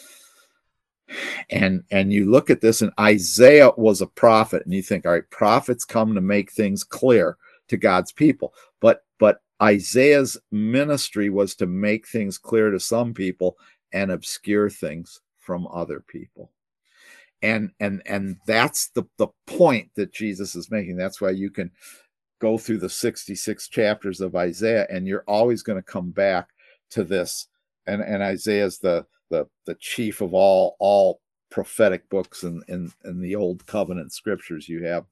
A: And you look at this, and Isaiah was a prophet, and you think, all right, prophets come to make things clear to God's people. But Isaiah's ministry was to make things clear to some people and obscure things from other people. And that's the point that Jesus is making. That's why you can go through the 66 chapters of Isaiah, and you're always going to come back to this. And Isaiah's the chief of all prophetic books in the Old Covenant scriptures. You have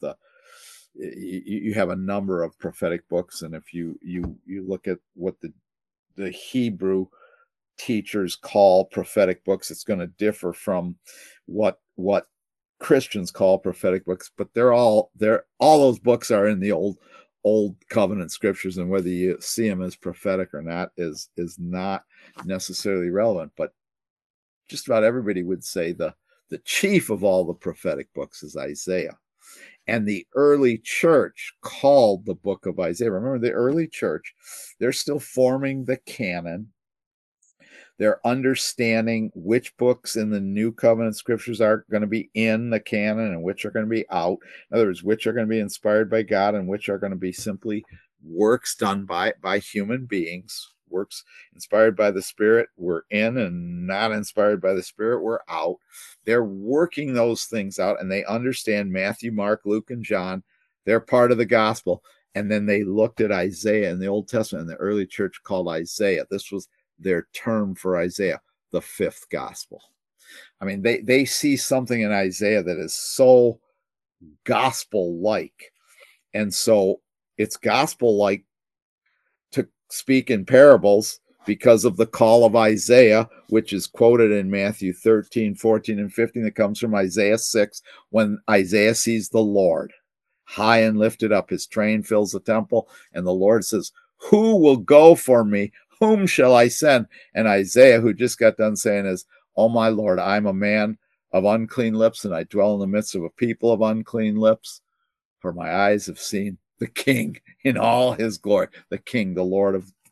A: you have a number of prophetic books, and if you look at what the Hebrew teachers call prophetic books, it's going to differ from what Christians call prophetic books, but all those books are in the old covenant scriptures, and whether you see them as prophetic or not is not necessarily relevant. But just about everybody would say the chief of all the prophetic books is Isaiah. And the early church called the book of Isaiah. Remember, the early church, they're still forming the canon. They're understanding which books in the New Covenant scriptures are going to be in the canon and which are going to be out. In other words, which are going to be inspired by God and which are going to be simply works done by human beings. Works inspired by the Spirit, we're in, and not inspired by the Spirit, we're out. They're working those things out, and they understand Matthew, Mark, Luke, and John. They're part of the gospel. And then they looked at Isaiah in the Old Testament, and the early church called Isaiah. This was their term for Isaiah, the fifth gospel. I mean, they see something in Isaiah that is so gospel-like. And so it's gospel-like to speak in parables because of the call of Isaiah, which is quoted in Matthew 13, 14, and 15, that comes from Isaiah 6, when Isaiah sees the Lord high and lifted up. His train fills the temple, and the Lord says, who will go for me? Whom shall I send? And Isaiah, who just got done saying, is, oh my Lord, I'm a man of unclean lips, and I dwell in the midst of a people of unclean lips. For my eyes have seen the King in all his glory, the King, the Lord of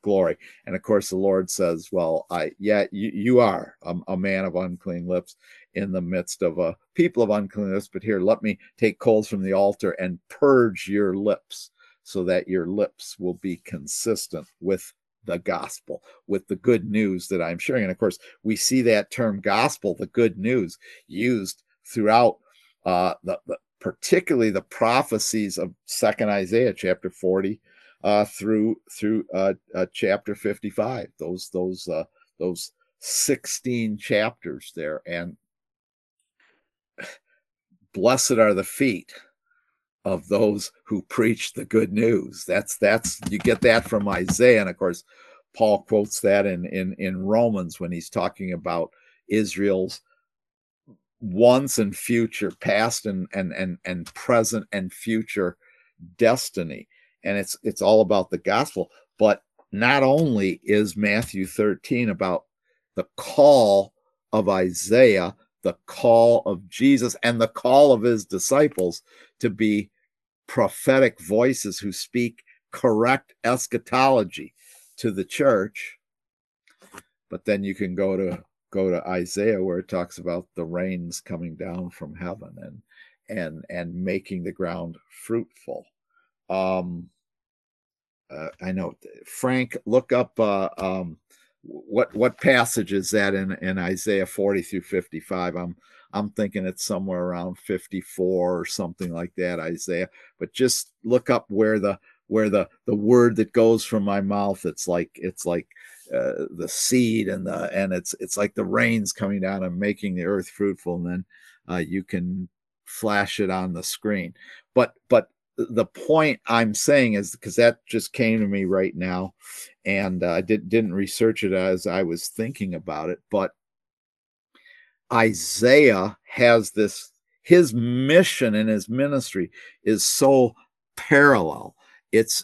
A: glory. And of course, the Lord says, well, you are a man of unclean lips in the midst of a people of unclean lips, but here, let me take coals from the altar and purge your lips so that your lips will be consistent with the gospel, with the good news that I'm sharing. And of course, we see that term gospel, the good news, used throughout particularly the prophecies of 2nd Isaiah chapter 40 through chapter 55. Those 16 chapters there. And blessed are the feet of those who preach the good news. That's you get that from Isaiah. And of course, Paul quotes that in Romans when he's talking about Israel's once and future, past and present and future destiny. And it's all about the gospel. But not only is Matthew 13 about the call of Isaiah, the call of Jesus, and the call of his disciples to be prophetic voices who speak correct eschatology to the church. But then you can go to Isaiah, where it talks about the rains coming down from heaven and making the ground fruitful. I know, Frank, look up what passage is that in Isaiah 40 through 55. I'm thinking it's somewhere around 54 or something like that, Isaiah. But just look up where the word that goes from my mouth, it's like the seed and it's like the rains coming down and making the earth fruitful, and then you can flash it on the screen. But the point I'm saying is, because that just came to me right now, and I didn't research it as I was thinking about it, but Isaiah has this, his mission and his ministry is so parallel. It's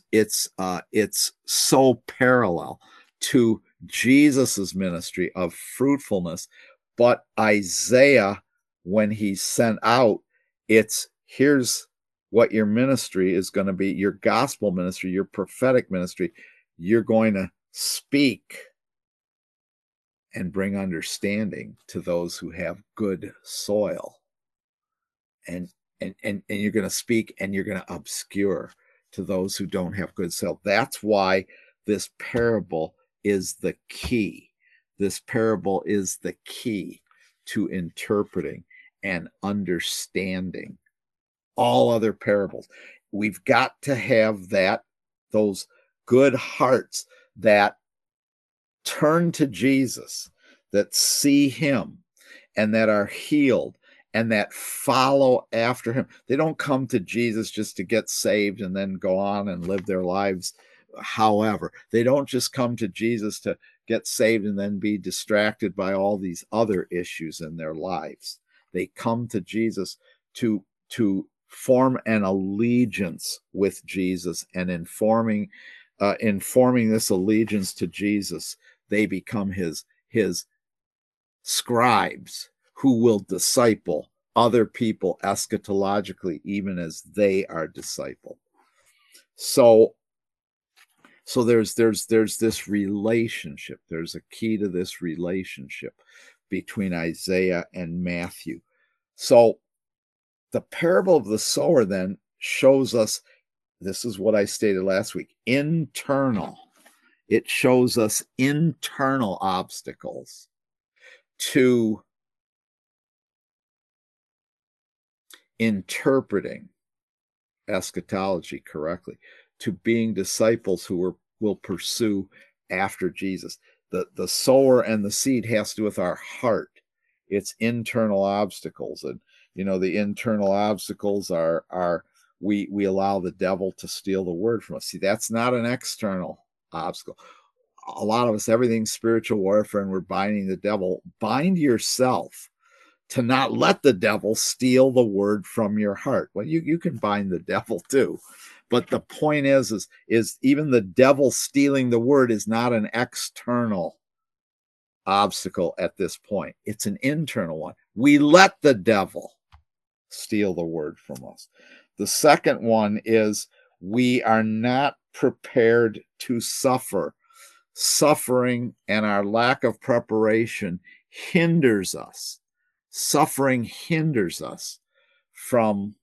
A: so parallel to Jesus's ministry of fruitfulness. But Isaiah, when he's sent out, it's here's what your ministry is going to be, your gospel ministry, your prophetic ministry. You're going to speak and bring understanding to those who have good soil. And you're going to speak and you're going to obscure to those who don't have good soil. That's why this parable is the key. This parable is the key to interpreting and understanding all other parables. We've got to have those good hearts that turn to Jesus, that see him, and that are healed, and that follow after him. They don't come to Jesus just to get saved and then go on and live their lives however. They don't just come to Jesus to get saved and then be distracted by all these other issues in their lives. They come to Jesus to form an allegiance with Jesus, and in forming this allegiance to Jesus, they become his scribes who will disciple other people eschatologically, even as they are discipled. So there's this relationship. There's a key to this relationship between Isaiah and Matthew. So the parable of the sower then shows us, this is what I stated last week, internal. It shows us internal obstacles to interpreting eschatology correctly, to being disciples who will pursue after Jesus. The sower and the seed has to do with our heart. It's internal obstacles. And the internal obstacles are we allow the devil to steal the word from us. See, that's not an external obstacle. A lot of us, everything's spiritual warfare, and we're binding the devil. Bind yourself to not let the devil steal the word from your heart. Well, you can bind the devil too. But the point is even the devil stealing the word is not an external obstacle at this point. It's an internal one. We let the devil steal the word from us. The second one is we are not prepared to suffer suffering and our lack of preparation hinders us. Suffering hinders us from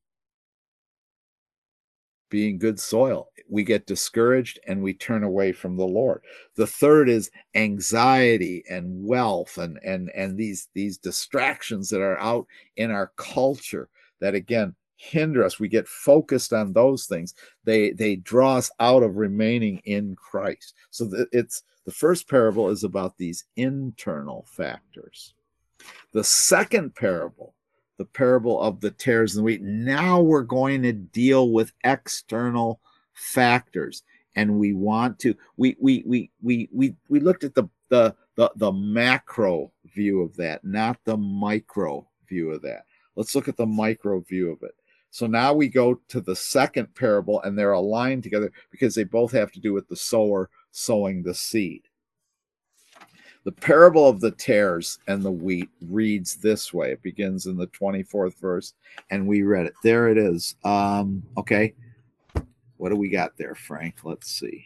A: being good soil. We get discouraged and we turn away from the Lord. The third is anxiety and wealth and these distractions that are out in our culture that again hinder us. We get focused on those things. They draw us out of remaining in Christ. So it's the first parable is about these internal factors. The second parable, the parable of the tares and the wheat. Now we're going to deal with external factors, and we want to. We looked at the macro view of that, not the micro view of that. Let's look at the micro view of it. So now we go to the second parable, and they're aligned together because they both have to do with the sower sowing the seed. The parable of the tares and the wheat reads this way. It begins in the 24th verse, and we read it. There it is. Okay. What do we got there, Frank? Let's see.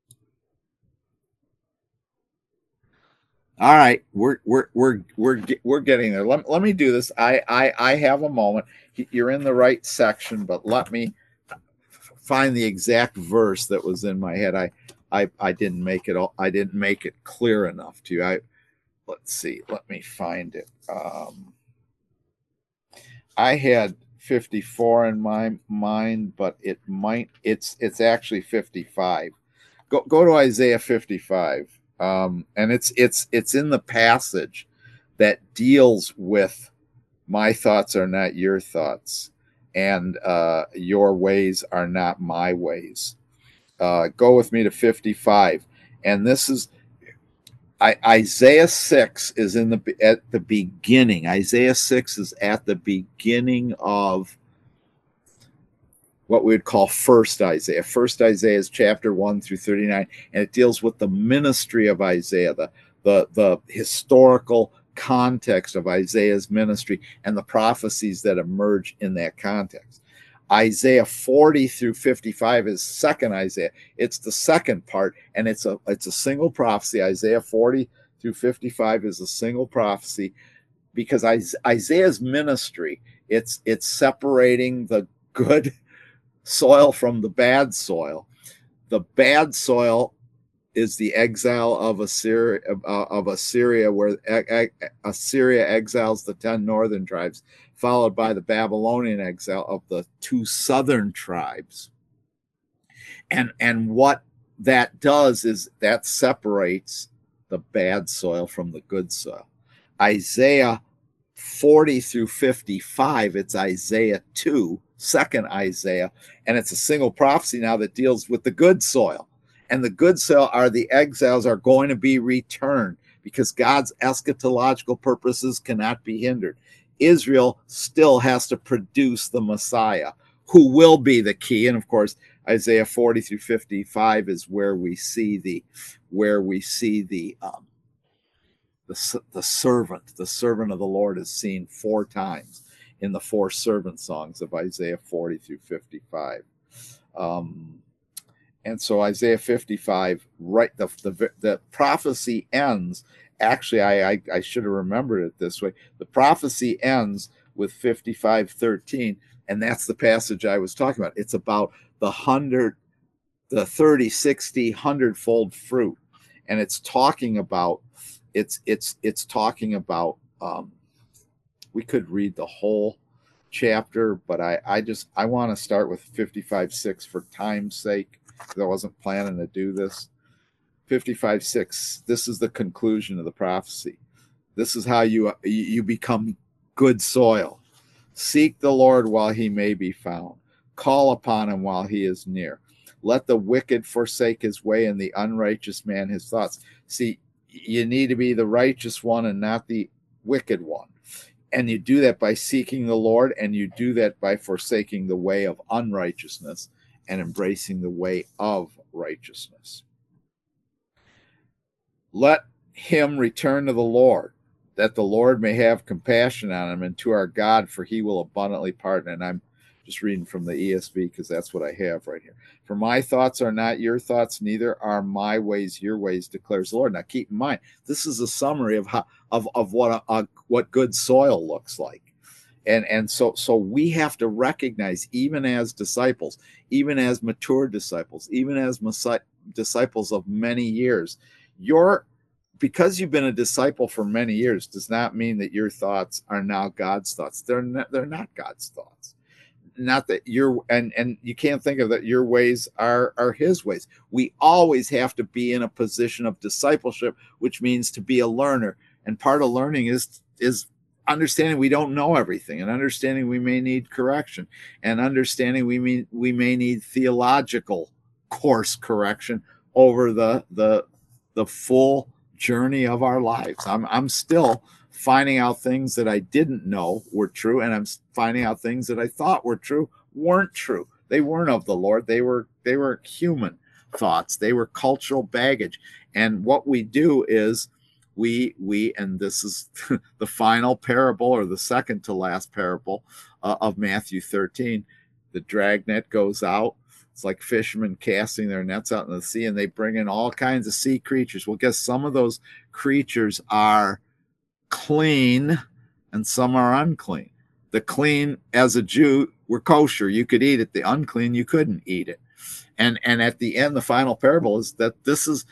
A: All right, we're getting there. Let me do this. I have a moment. You're in the right section, but let me find the exact verse that was in my head. I didn't make it. I didn't make it clear enough to you. Let's see. Let me find it. I had 54 in my mind, but it's actually 55. Go to Isaiah 55, and it's in the passage that deals with my thoughts are not your thoughts, and your ways are not my ways. Go with me to 55, and this is Isaiah 6 is at the beginning. Isaiah 6 is at the beginning of what we would call First Isaiah. First Isaiah is chapter 1 through 39, and it deals with the ministry of Isaiah, the historical context of Isaiah's ministry and the prophecies that emerge in that context. Isaiah 40 through 55 is second Isaiah. It's the second part, and it's a single prophecy. Isaiah 40 through 55 is a single prophecy because Isaiah's ministry, it's separating the good soil from the bad soil. The bad soil is the exile of Assyria, where Assyria exiles the 10 northern tribes, followed by the Babylonian exile of the 2 southern tribes. And what that does is that separates the bad soil from the good soil. Isaiah 40 through 55, it's Isaiah 2, second Isaiah, and it's a single prophecy now that deals with the good soil. And the good soil are the exiles are going to be returned because God's eschatological purposes cannot be hindered. Israel still has to produce the Messiah, who will be the key. And of course, Isaiah 40 through 55 is where we see the servant of the Lord is seen 4 times in the 4 servant songs of Isaiah 40 through 55. And so Isaiah 55, right, the prophecy ends. Actually, I should have remembered it this way. The prophecy ends with 55:13, and that's the passage I was talking about. It's about the 30, 60, 100-fold fruit, and it's talking about we could read the whole chapter, but I want to start with 55:6 for time's sake, because I wasn't planning to do this. 55:6, this is the conclusion of the prophecy. This is how you become good soil. Seek the Lord while he may be found. Call upon him while he is near. Let the wicked forsake his way and the unrighteous man his thoughts. See, you need to be the righteous one and not the wicked one. And you do that by seeking the Lord, and you do that by forsaking the way of unrighteousness and embracing the way of righteousness. Let him return to the Lord, that the Lord may have compassion on him, and to our God, for he will abundantly pardon. And I'm Just reading from the ESV because that's what I have right here. For my thoughts are not your thoughts, neither are my ways your ways, declares the Lord. Now keep in mind, this is a summary of how of what good soil looks like. And so we have to recognize, even as disciples, even as mature disciples, even as disciples of many years, because you've been a disciple for many years does not mean that your thoughts are now God's thoughts. They're not God's thoughts. Not that and you can't think of that your ways are his ways. We always have to be in a position of discipleship, which means to be a learner. And part of learning is understanding we don't know everything, and understanding we may need correction, and understanding we may need theological course correction over the full journey of our lives. I'm still finding out things that I didn't know were true, and I'm finding out things that I thought were true weren't true. They weren't of the Lord. They were human thoughts. They were cultural baggage. And what we do is we and this is the final parable, or the second to last parable of Matthew 13. The dragnet goes out. It's like fishermen casting their nets out in the sea, and they bring in all kinds of sea creatures. Well, guess some of those creatures are clean and some are unclean. The clean, as a Jew, were kosher. You could eat it. The unclean, you couldn't eat it. And at the end, the final parable is that this is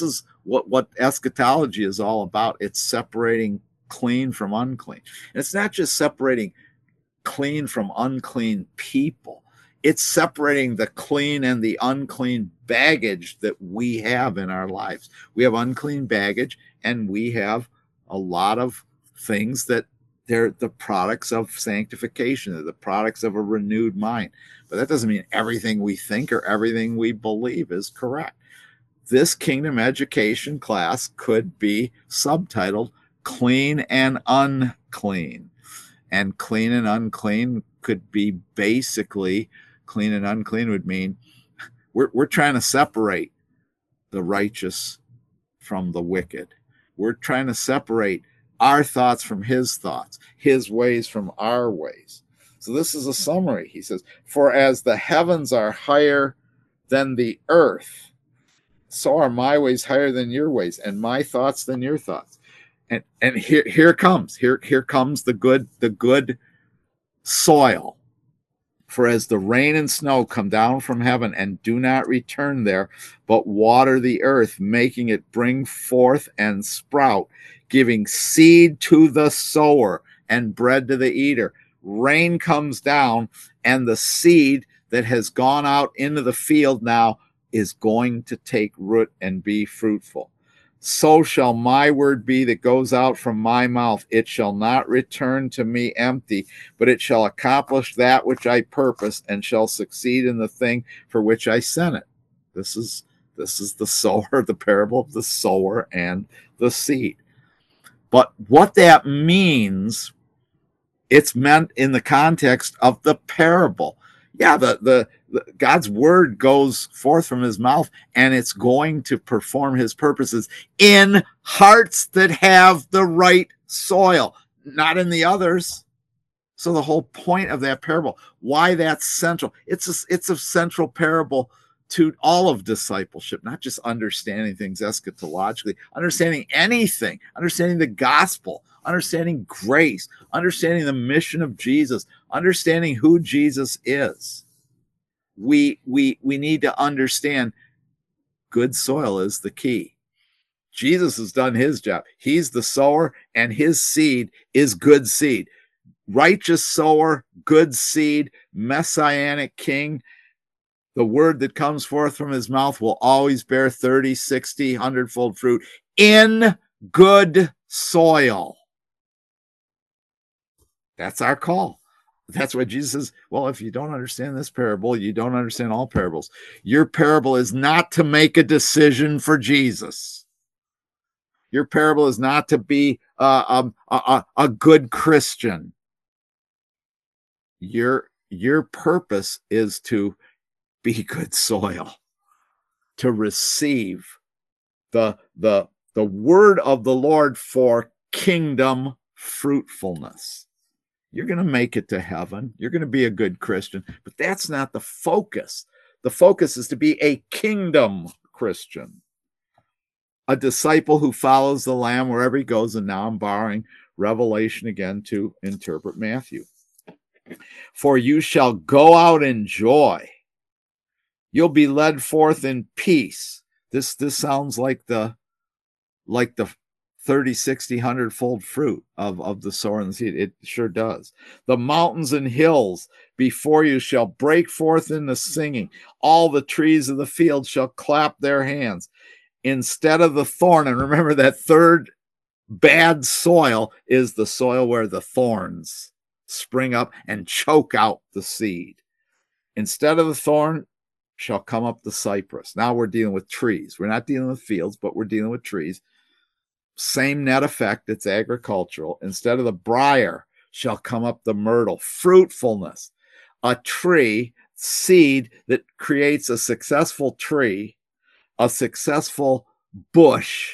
A: what eschatology is all about. It's separating clean from unclean. And it's not just separating clean from unclean people. It's separating the clean and the unclean baggage that we have in our lives. We have unclean baggage, and we have a lot of things that they're the products of sanctification. They're the products of a renewed mind. But that doesn't mean everything we think or everything we believe is correct. This kingdom education class could be subtitled Clean and Unclean. And clean and unclean could be basically, clean and unclean would mean we're trying to separate the righteous from the wicked. We're trying to separate our thoughts from his thoughts, his ways from our ways. So this is a summary. He says, for as the heavens are higher than the earth, so are my ways higher than your ways, and my thoughts than your thoughts. And here comes the good soil. For as the rain and snow come down from heaven and do not return there, but water the earth, making it bring forth and sprout, giving seed to the sower and bread to the eater. Rain comes down, and the seed that has gone out into the field now is going to take root and be fruitful. So shall my word be that goes out from my mouth. It shall not return to me empty, but it shall accomplish that which I purpose, and shall succeed in the thing for which I sent it. This is the sower, the parable of the sower and the seed. But what that means, it's meant in the context of the parable. Yeah, the God's word goes forth from his mouth, and it's going to perform his purposes in hearts that have the right soil, not in the others. So the whole point of that parable, why that's central, it's a central parable to all of discipleship, not just understanding things eschatologically, understanding anything, understanding the gospel, understanding grace, understanding the mission of Jesus, understanding who Jesus is. We need to understand good soil is the key. Jesus has done his job. He's the sower, and his seed is good seed. Righteous sower, good seed, messianic king. The word that comes forth from his mouth will always bear 30, 60, 100-fold fruit in good soil. That's our call. That's why Jesus says, well, if you don't understand this parable, you don't understand all parables. Your parable is not to make a decision for Jesus. Your parable is not to be a good Christian. Your purpose is to be good soil, to receive the word of the Lord for kingdom fruitfulness. You're going to make it to heaven. You're going to be a good Christian. But that's not the focus. The focus is to be a kingdom Christian, a disciple who follows the Lamb wherever he goes. And now I'm borrowing Revelation again to interpret Matthew. For you shall go out in joy. You'll be led forth in peace. This sounds like the 30, 60, 100-fold fruit of the sower and the seed. It sure does. The mountains and hills before you shall break forth into singing. All the trees of the field shall clap their hands. Instead of the thorn, and remember that third bad soil is the soil where the thorns spring up and choke out the seed. Instead of the thorn shall come up the cypress. Now we're dealing with trees. We're not dealing with fields, but we're dealing with trees. Same net effect. It's agricultural. Instead of the briar shall come up the myrtle. Fruitfulness. A tree, seed that creates a successful tree, a successful bush.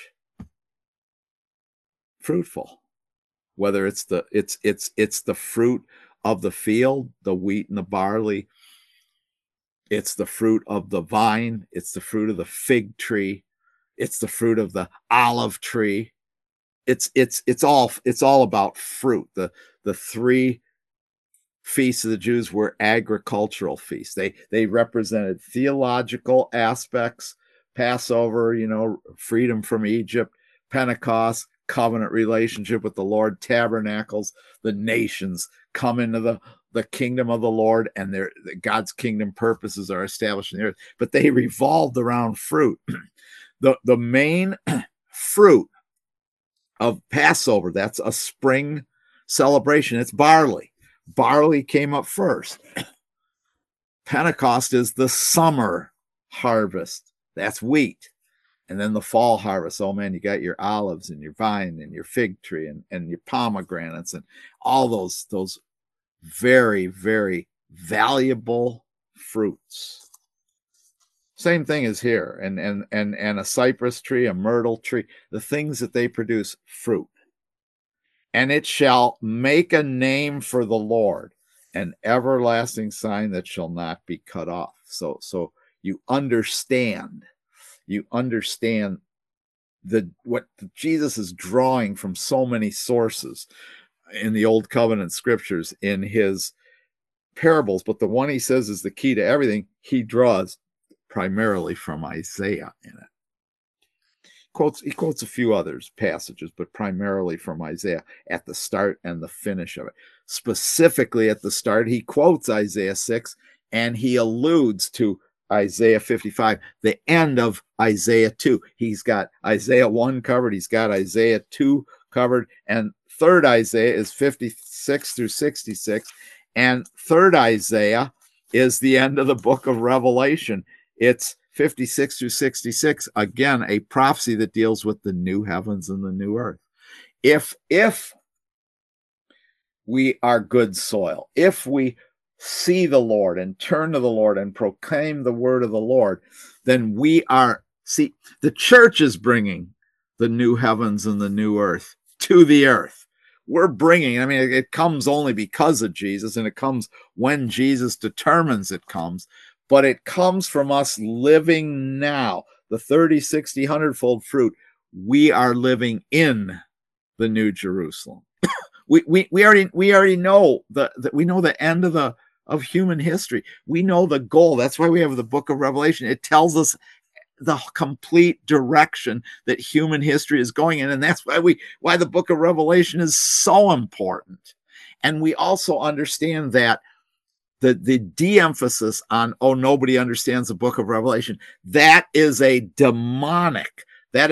A: Fruitful. Whether it's the fruit of the field, the wheat and the barley, it's the fruit of the vine, it's the fruit of the fig tree, it's the fruit of the olive tree. It's all about fruit. The three feasts of the Jews were agricultural feasts. They represented theological aspects, Passover, freedom from Egypt, Pentecost, covenant relationship with the Lord, tabernacles, the nations come into the kingdom of the Lord, and God's kingdom purposes are established in the earth. But they revolved around fruit. The main fruit of Passover, that's a spring celebration. It's barley. Barley came up first. Pentecost is the summer harvest. That's wheat. And then the fall harvest. Oh man, you got your olives and your vine and your fig tree and your pomegranates and all those very, very valuable fruits. Same thing is here. And a cypress tree, a myrtle tree, the things that they produce, fruit. And it shall make a name for the Lord, an everlasting sign that shall not be cut off. So you understand what Jesus is drawing from so many sources in the Old Covenant scriptures in his parables, but the one he says is the key to everything, he draws primarily from Isaiah in it. He quotes a few others passages, but primarily from Isaiah at the start and the finish of it. Specifically at the start, he quotes Isaiah 6 and he alludes to Isaiah 55, the end of Isaiah 2. He's got Isaiah 1 covered. He's got Isaiah 2 covered. And third Isaiah is 56 through 66. And third Isaiah is the end of the book of Revelation. It's 56 through 66. Again, a prophecy that deals with the new heavens and the new earth. If we are good soil, if we see the Lord and turn to the Lord and proclaim the word of the Lord, then the church is bringing the new heavens and the new earth to the earth. We're bringing, it comes only because of Jesus, and it comes when Jesus determines it comes, but it comes from us living now. The 30, 60, 100-fold fruit, we are living in the New Jerusalem. we already know we know the end of human history. We know the goal. That's why we have the book of Revelation. It tells us the complete direction that human history is going in. And that's why the book of Revelation is so important. And we also understand that the de-emphasis on, nobody understands the book of Revelation, that is a demonic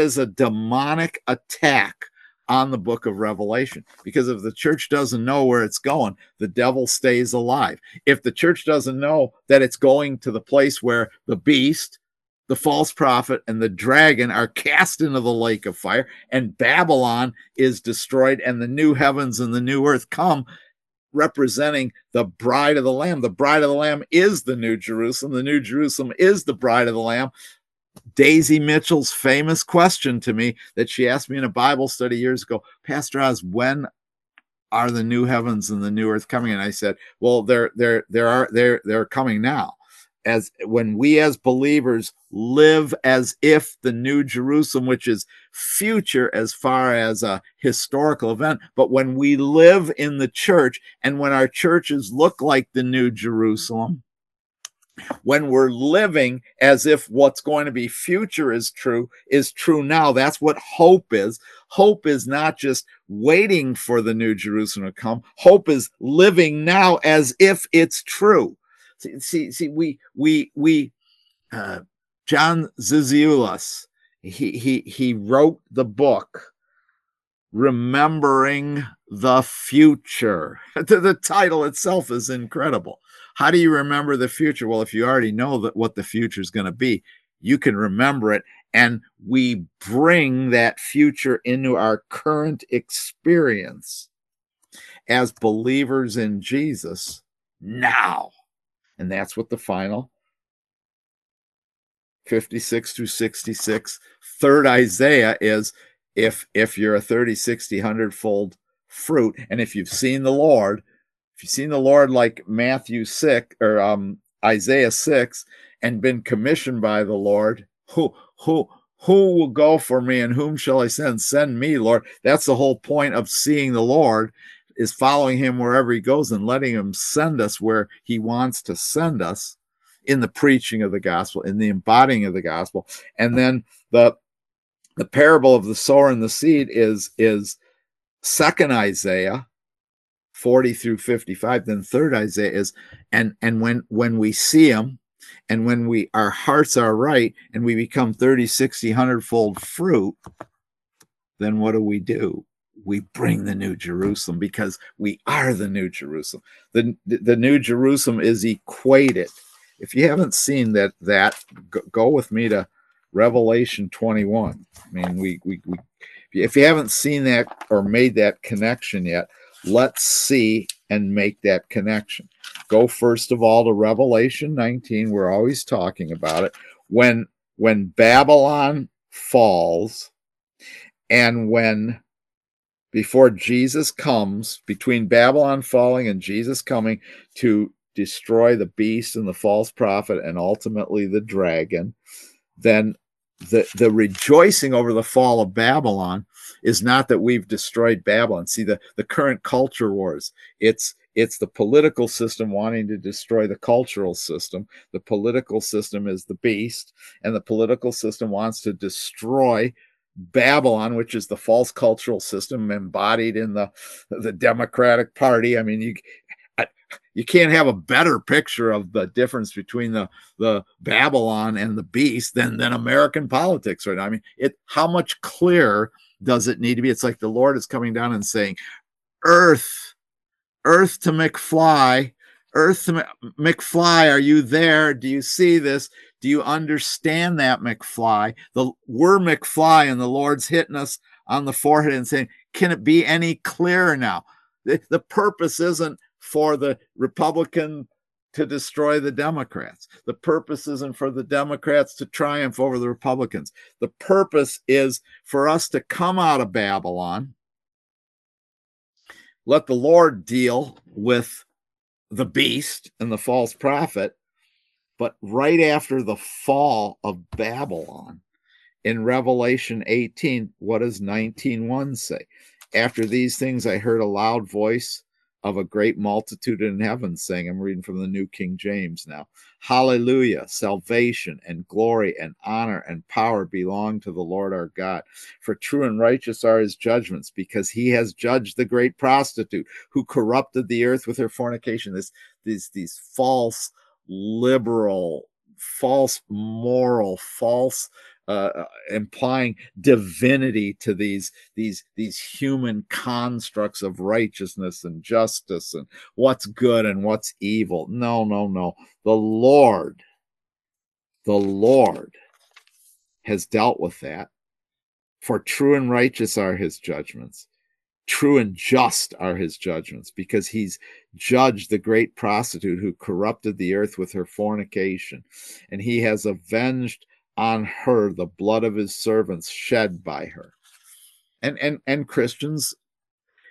A: attack on the book of Revelation. Because if the church doesn't know where it's going, the devil stays alive. If the church doesn't know that it's going to the place where the beast, the false prophet, and the dragon are cast into the lake of fire, and Babylon is destroyed, and the new heavens and the new earth come, representing the bride of the Lamb. The bride of the Lamb is the New Jerusalem. The New Jerusalem is the bride of the Lamb. Daisy Mitchell's famous question to me that she asked me in a Bible study years ago, Pastor Oz, when are the new heavens and the new earth coming? And I said, well, they're coming now. As when we as believers live as if the New Jerusalem, which is future as far as a historical event, but when we live in the church and when our churches look like the New Jerusalem, when we're living as if what's going to be future is true now. That's what hope is. Hope is not just waiting for the New Jerusalem to come. Hope is living now as if it's true. John Zizioulas, he wrote the book Remembering the Future. The title itself is incredible. How do you remember the future? Well, if you already know that what the future is going to be, you can remember it, and we bring that future into our current experience as believers in Jesus now. And that's what the final 56 through 66 third Isaiah is. If you're a 30, 60, 100-fold fruit, and if you've seen the Lord, like Matthew 6 or Isaiah 6, and been commissioned by the Lord, who will go for me, and whom shall I send? Send me, Lord. That's the whole point of seeing the Lord, is following him wherever he goes and letting him send us where he wants to send us in the preaching of the gospel, in the embodying of the gospel. And then the parable of the sower and the seed is second Isaiah 40 through 55. Then third Isaiah is, and when we see him, and when our hearts are right, and we become 30, 60, 100-fold fruit, then what do? We bring the New Jerusalem, because we are the New Jerusalem. The New Jerusalem is equated. If you haven't seen that, go with me to Revelation 21. I mean, if you haven't seen that or made that connection yet, let's see and make that connection. Go first of all to Revelation 19. We're always talking about it. When Babylon falls, and before Jesus comes, between Babylon falling and Jesus coming to destroy the beast and the false prophet and ultimately the dragon, then the rejoicing over the fall of Babylon is not that we've destroyed Babylon. See, the current culture wars, it's the political system wanting to destroy the cultural system. The political system is the beast, and the political system wants to destroy Babylon, which is the false cultural system embodied in the Democratic Party. I mean, you can't have a better picture of the difference between the Babylon and the beast than American politics right now. I mean, how much clearer does it need to be? It's like the Lord is coming down and saying, Earth to McFly, are you there? Do you see this? Do you understand that, McFly? We're McFly, and the Lord's hitting us on the forehead and saying, can it be any clearer now? The purpose isn't for the Republican to destroy the Democrats. The purpose isn't for the Democrats to triumph over the Republicans. The purpose is for us to come out of Babylon, let the Lord deal with the beast and the false prophet. But right after the fall of Babylon, in Revelation 18, what does 19:1 say? After these things, I heard a loud voice of a great multitude in heaven saying, I'm reading from the New King James now, hallelujah, salvation and glory and honor and power belong to the Lord our God. For true and righteous are his judgments, because he has judged the great prostitute who corrupted the earth with her fornication. These false liberal, false moral, false implying divinity to these human constructs of righteousness and justice and what's good and what's evil. No. The Lord has dealt with that. For true and righteous are his judgments. True and just are his judgments, because he's judged the great prostitute who corrupted the earth with her fornication, and he has avenged on her the blood of his servants shed by her. And Christians,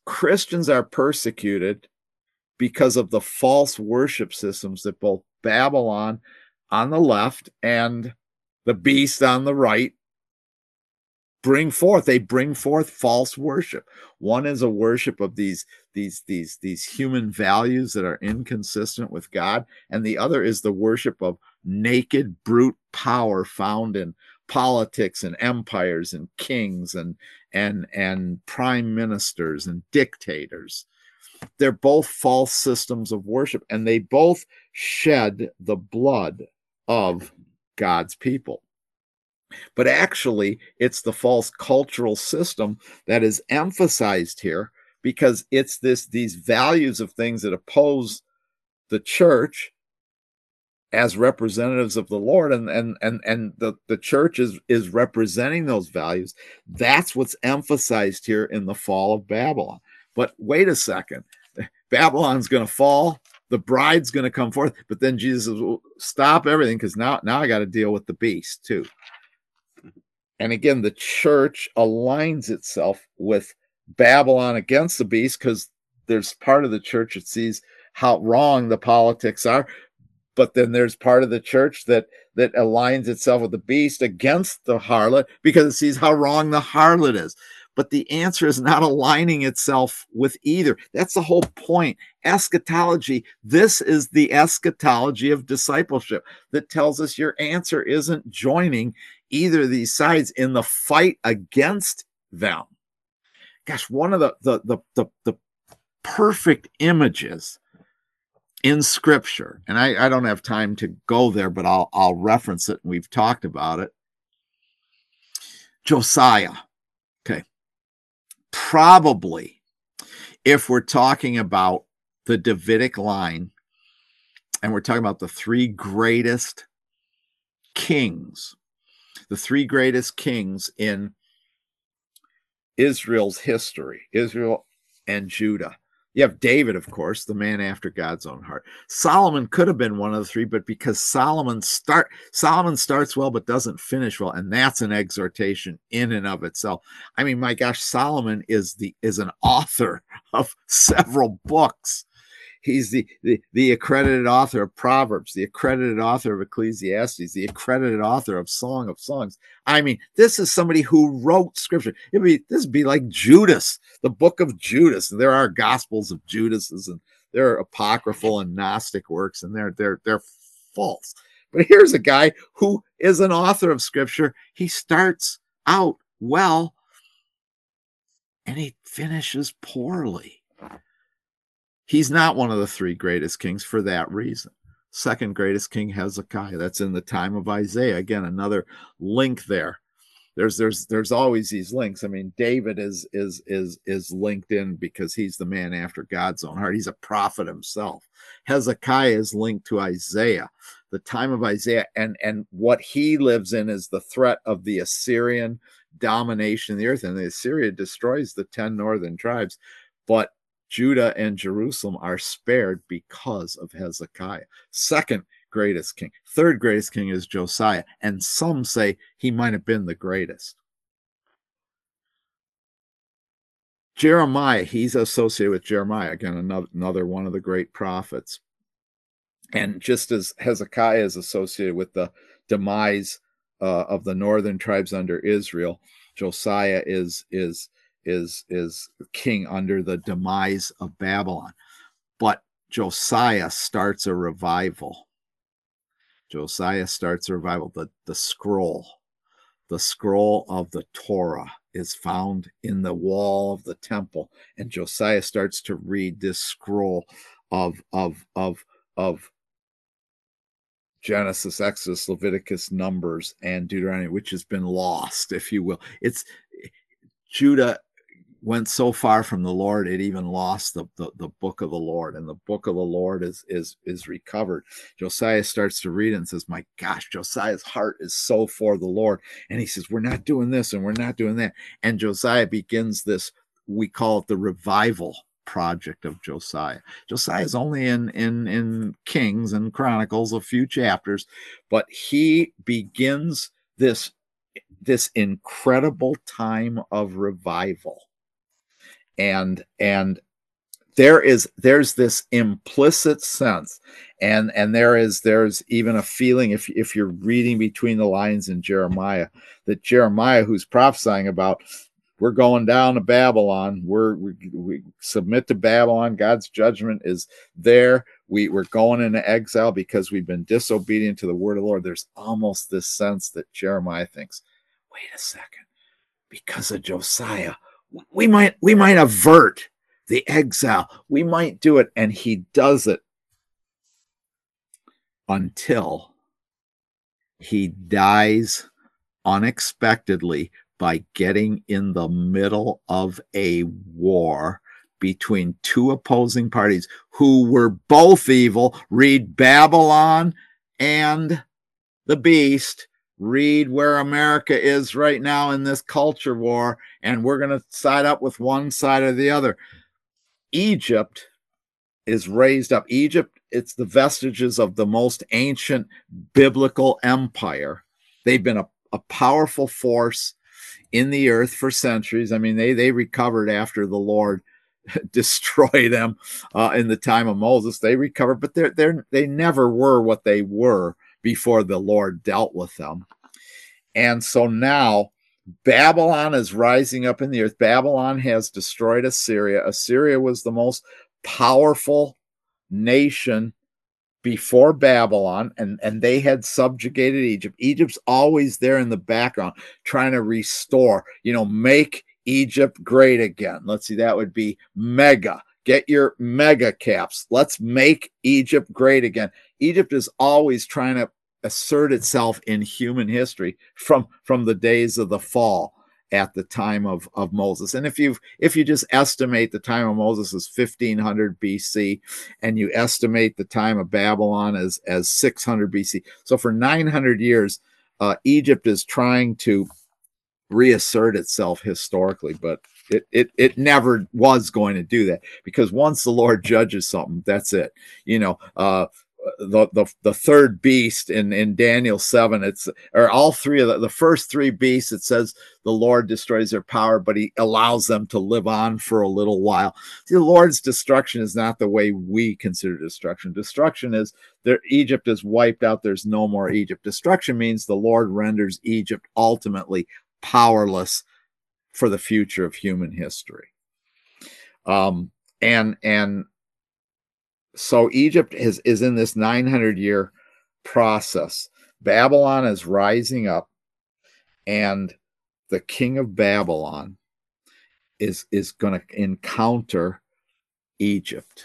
A: Christians are persecuted because of the false worship systems that both Babylon on the left and the beast on the right bring forth. They bring forth false worship. One is a worship of these human values that are inconsistent with God, and the other is the worship of naked brute power found in politics and empires and kings and prime ministers and dictators. They're both false systems of worship, and they both shed the blood of God's people. But actually, it's the false cultural system that is emphasized here, because it's these values of things that oppose the church as representatives of the Lord, and the church is representing those values. That's what's emphasized here in the fall of Babylon. But wait a second, Babylon's going to fall, the bride's going to come forth, but then Jesus will stop everything, because now I got to deal with the beast too. And again, the church aligns itself with Babylon against the beast, because there's part of the church that sees how wrong the politics are, but then there's part of the church that aligns itself with the beast against the harlot, because it sees how wrong the harlot is. But the answer is not aligning itself with either. That's the whole point. Eschatology, this is the eschatology of discipleship that tells us your answer isn't joining either of these sides in the fight against them. Gosh, one of the perfect images in Scripture, and I don't have time to go there, but I'll reference it, and we've talked about it. Josiah. Okay. Probably, if we're talking about the Davidic line, and we're talking about the three greatest kings in Israel's history, Israel and Judah. You have David, of course, the man after God's own heart. Solomon could have been one of the three, but because Solomon starts well but doesn't finish well, and that's an exhortation in and of itself. I mean, my gosh, Solomon is an author of several books. He's the accredited author of Proverbs, the accredited author of Ecclesiastes, the accredited author of Song of Songs. I mean, this is somebody who wrote Scripture. This would be like Judas, the book of Judas. There are Gospels of Judas, and there are apocryphal and Gnostic works, and they're false. But here's a guy who is an author of Scripture. He starts out well, and he finishes poorly. He's not one of the three greatest kings for that reason. Second greatest king, Hezekiah. That's in the time of Isaiah. Again, another link there. There's always these links. I mean, David is linked in because he's the man after God's own heart. He's a prophet himself. Hezekiah is linked to Isaiah, the time of Isaiah, and what he lives in is the threat of the Assyrian domination of the earth. And the Assyria destroys the 10 northern tribes, but Judah and Jerusalem are spared because of Hezekiah. Second greatest king. Third greatest king is Josiah, and some say he might have been the greatest. Jeremiah, he's associated with Jeremiah, again, another one of the great prophets. And just as Hezekiah is associated with the demise of the northern tribes under Israel, Josiah is king under the demise of Babylon. But Josiah starts a revival. The scroll of the Torah is found in the wall of the temple, and Josiah starts to read this scroll of Genesis, Exodus, Leviticus, Numbers, and Deuteronomy, which has been lost, if you will. It's Judah went so far from the Lord, it even lost the book of the Lord, and the book of the Lord is recovered. Josiah starts to read it and says, my gosh, Josiah's heart is so for the Lord. And he says, we're not doing this and we're not doing that. And Josiah begins this, we call it the revival project of Josiah. Josiah is only in Kings and Chronicles, a few chapters, but he begins this incredible time of revival. and there's this implicit sense, and there's even a feeling, if you're reading between the lines in Jeremiah, that Jeremiah, who's prophesying about, we're going down to Babylon, we submit to Babylon, God's judgment is there, we're going into exile because we've been disobedient to the word of the Lord. There's almost this sense that Jeremiah thinks, wait a second, because of Josiah, we might avert the exile. We might do it. And he does it until he dies unexpectedly by getting in the middle of a war between two opposing parties who were both evil. Read Babylon and the Beast. Read where America is right now in this culture war, and we're going to side up with one side or the other. Egypt is raised up. Egypt, it's the vestiges of the most ancient biblical empire. They've been a powerful force in the earth for centuries. I mean, they recovered after the Lord destroyed them in the time of Moses. They recovered, but they never were what they were before the Lord dealt with them. And so now Babylon is rising up in the earth. Babylon has destroyed Assyria. Assyria was the most powerful nation before Babylon, and they had subjugated Egypt. Egypt's always there in the background, trying to restore, make Egypt great again. Let's see, that would be mega. Get your mega caps. Let's make Egypt great again. Egypt is always trying to assert itself in human history from the days of the fall at the time of Moses. And if you just estimate the time of Moses as 1500 BC, and you estimate the time of Babylon as 600 BC, so for 900 years, Egypt is trying to reassert itself historically, but it never was going to do that, because once the Lord judges something, that's it. The third beast in Daniel 7, or all three of the first three beasts, it says the Lord destroys their power, but he allows them to live on for a little while. See, the Lord's destruction is not the way we consider destruction. Destruction is Egypt is wiped out. There's no more Egypt. Destruction means the Lord renders Egypt ultimately powerless for the future of human history. And so Egypt is in this 900-year process. Babylon is rising up, and the king of Babylon is going to encounter Egypt.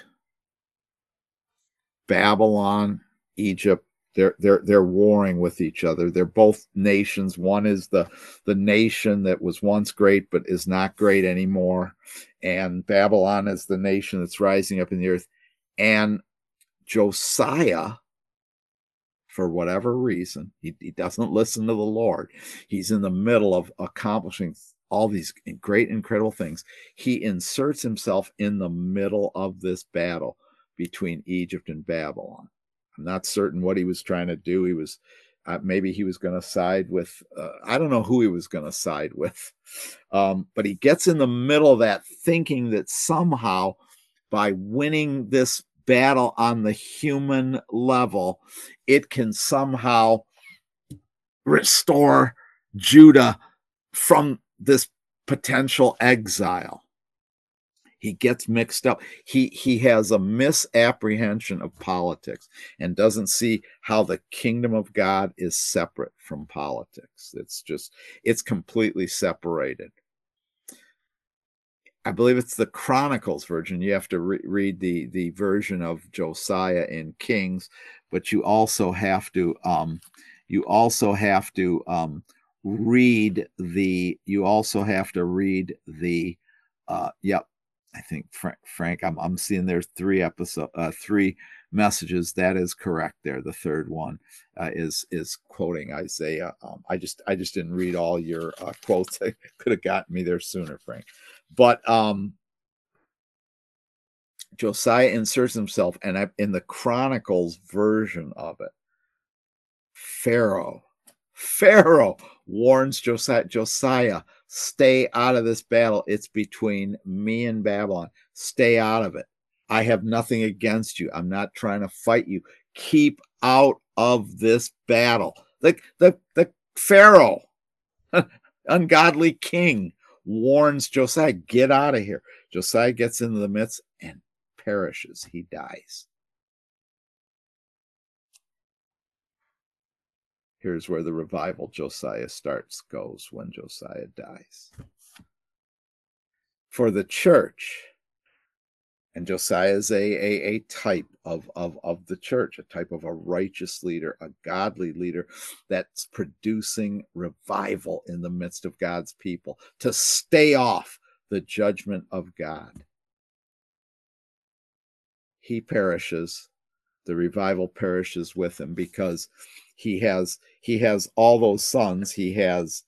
A: Babylon, Egypt, they're warring with each other. They're both nations. One is the nation that was once great but is not great anymore, and Babylon is the nation that's rising up in the earth. And Josiah, for whatever reason, he doesn't listen to the Lord. He's in the middle of accomplishing all these great, incredible things. He inserts himself in the middle of this battle between Egypt and Babylon. I'm not certain what he was trying to do. He was maybe he was going to side with, I don't know who he was going to side with. But he gets in the middle of that, thinking that somehow by winning this battle on the human level, it can somehow restore Judah from this potential exile. He gets mixed up. He has a misapprehension of politics and doesn't see how the kingdom of God is separate from politics. It's completely separated. I believe it's the Chronicles version. You have to read the version of Josiah in Kings, but you also have to read the I think Frank, I'm seeing there's three messages. That is correct there. The third one is quoting Isaiah. I just didn't read all your quotes. They could have gotten me there sooner, Frank. But Josiah inserts himself, and in the Chronicles version of it, Pharaoh Pharaoh warns Josiah, Josiah, stay out of this battle. It's between me and Babylon. Stay out of it. I have nothing against you. I'm not trying to fight you. Keep out of this battle. The Pharaoh, ungodly king, warns Josiah, get out of here. Josiah gets into the midst and perishes. He dies. Here's where the revival Josiah goes when Josiah dies. For the church, and Josiah is a type of the church, a type of a righteous leader, a godly leader that's producing revival in the midst of God's people to stay off the judgment of God. He perishes. The revival perishes with him because he has all those sons. He has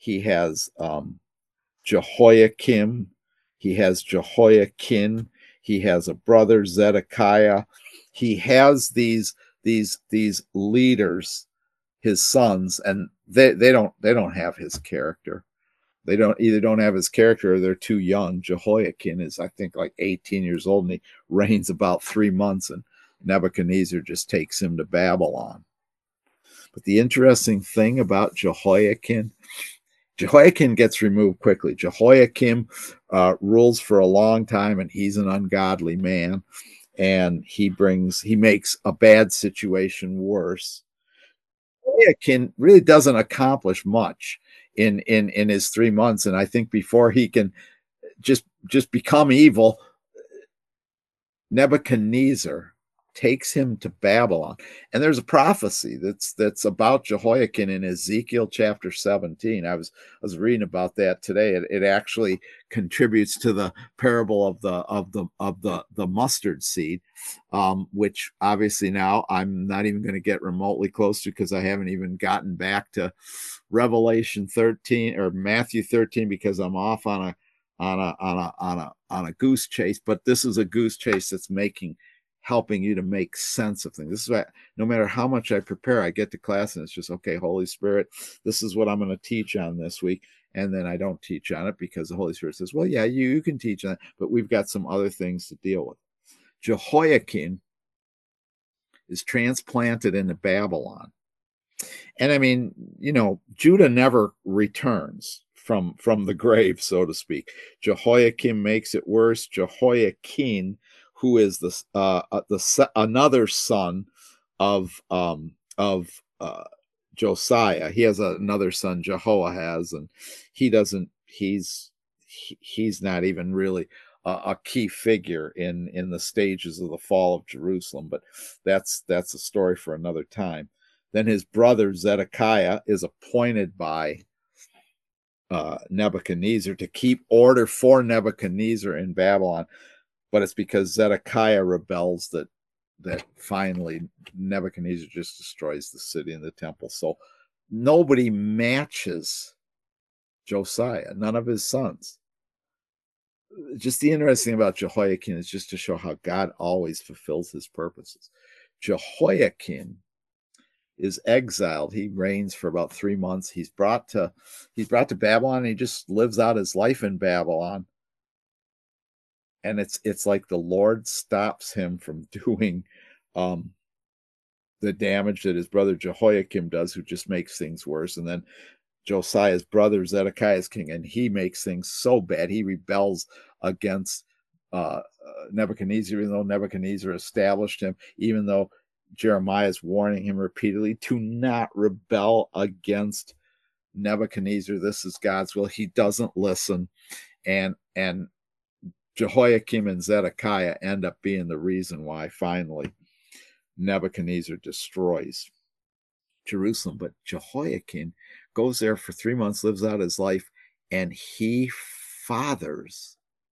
A: Jehoiakim, he has Jehoiakim, he has a brother Zedekiah. He has these leaders, his sons, and they don't have his character. They don't have his character, or they're too young. Jehoiakim is, I think, like 18 years old, and he reigns about 3 months, and Nebuchadnezzar just takes him to Babylon. But the interesting thing about Jehoiakim gets removed quickly. Jehoiakim rules for a long time, and he's an ungodly man, and he makes a bad situation worse. Jehoiakim really doesn't accomplish much in his 3 months, and I think before he can just become evil, Nebuchadnezzar takes him to Babylon. And there's a prophecy that's about Jehoiakim in Ezekiel chapter 17. I was reading about that today. It actually contributes to the parable of the mustard seed, which obviously now I'm not even going to get remotely close to, because I haven't even gotten back to Revelation 13 or Matthew 13, because I'm off on a goose chase. But this is a goose chase that's helping you to make sense of things. This is why no matter how much I prepare, I get to class and it's just, okay, Holy Spirit, this is what I'm going to teach on this week. And then I don't teach on it because the Holy Spirit says, well, yeah, you can teach on it, but we've got some other things to deal with. Jehoiakim is transplanted into Babylon. And I mean, Judah never returns from the grave, so to speak. Jehoiakim makes it worse. Jehoiakim, who is another son of Josiah. He has another son, Jehoahaz, and he's not even really a key figure in the stages of the fall of Jerusalem, but that's a story for another time. Then his brother Zedekiah is appointed by Nebuchadnezzar to keep order for Nebuchadnezzar in Babylon. But it's because Zedekiah rebels that finally Nebuchadnezzar just destroys the city and the temple. So nobody matches Josiah, none of his sons. Just the interesting thing about Jehoiakim is just to show how God always fulfills his purposes. Jehoiakim is exiled. He reigns for about 3 months. He's brought to Babylon, and he just lives out his life in Babylon. And it's like the Lord stops him from doing the damage that his brother Jehoiakim does, who just makes things worse. And then Josiah's brother Zedekiah is king, and he makes things so bad. He rebels against Nebuchadnezzar, even though Nebuchadnezzar established him, even though Jeremiah is warning him repeatedly to not rebel against Nebuchadnezzar. This is God's will. He doesn't listen, and Jehoiakim and Zedekiah end up being the reason why finally Nebuchadnezzar destroys Jerusalem. But Jehoiakim goes there for 3 months, lives out his life, and he fathers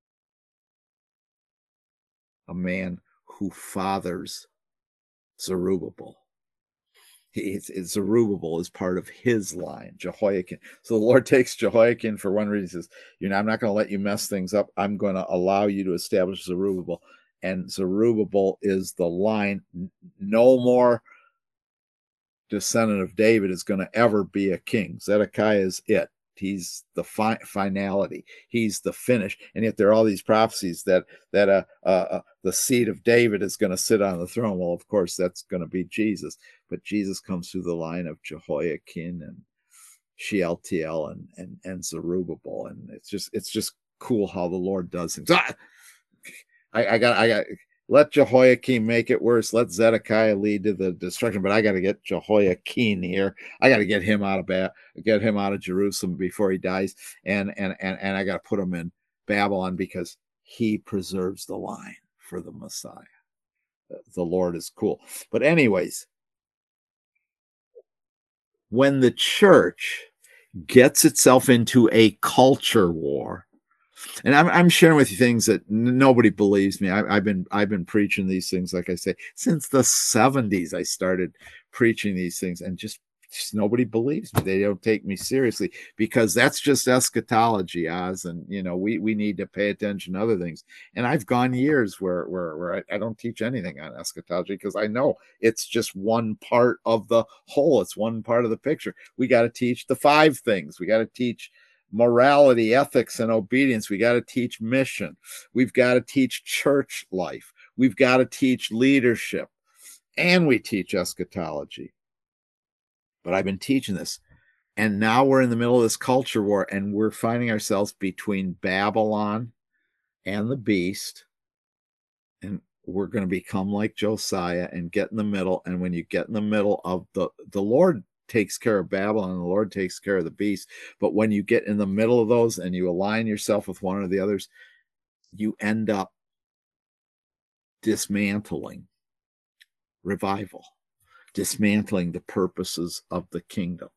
A: a man who fathers Zerubbabel. Zerubbabel is part of his line, Jehoiakim. So the Lord takes Jehoiakim for one reason. He says, I'm not going to let you mess things up. I'm going to allow you to establish Zerubbabel. And Zerubbabel is the line. No more descendant of David is going to ever be a king. Zedekiah is it. He's the finality. He's the finish. And yet there are all these prophecies that the seed of David is going to sit on the throne. Well, of course, that's going to be Jesus. But Jesus comes through the line of Jehoiakim and Shealtiel and Zerubbabel, and it's just cool how the Lord does things. I got let Jehoiakim make it worse. Let Zedekiah lead to the destruction, but I got to get Jehoiakim here. I got to get him out of Jerusalem before he dies, and I got to put him in Babylon because he preserves the line for the Messiah. The Lord is cool. But anyways, when the church gets itself into a culture war, and I'm sharing with you things that nobody believes me. I've been preaching these things, like I say, since the 70s. I started preaching these things, and just nobody believes me. They don't take me seriously because that's just eschatology, Oz. And we need to pay attention to other things. And I've gone years where I don't teach anything on eschatology because I know it's just one part of the whole. It's one part of the picture. We got to teach the 5 things. We got to teach morality, ethics, and obedience. We got to teach mission. We've got to teach church life. We've got to teach leadership. And we teach eschatology. But I've been teaching this. And now we're in the middle of this culture war, and we're finding ourselves between Babylon and the beast. And we're going to become like Josiah and get in the middle. And when you get in the middle of the Lord takes care of Babylon, and the Lord takes care of the beast. But when you get in the middle of those and you align yourself with one or the others, you end up dismantling revival, dismantling the purposes of the kingdom.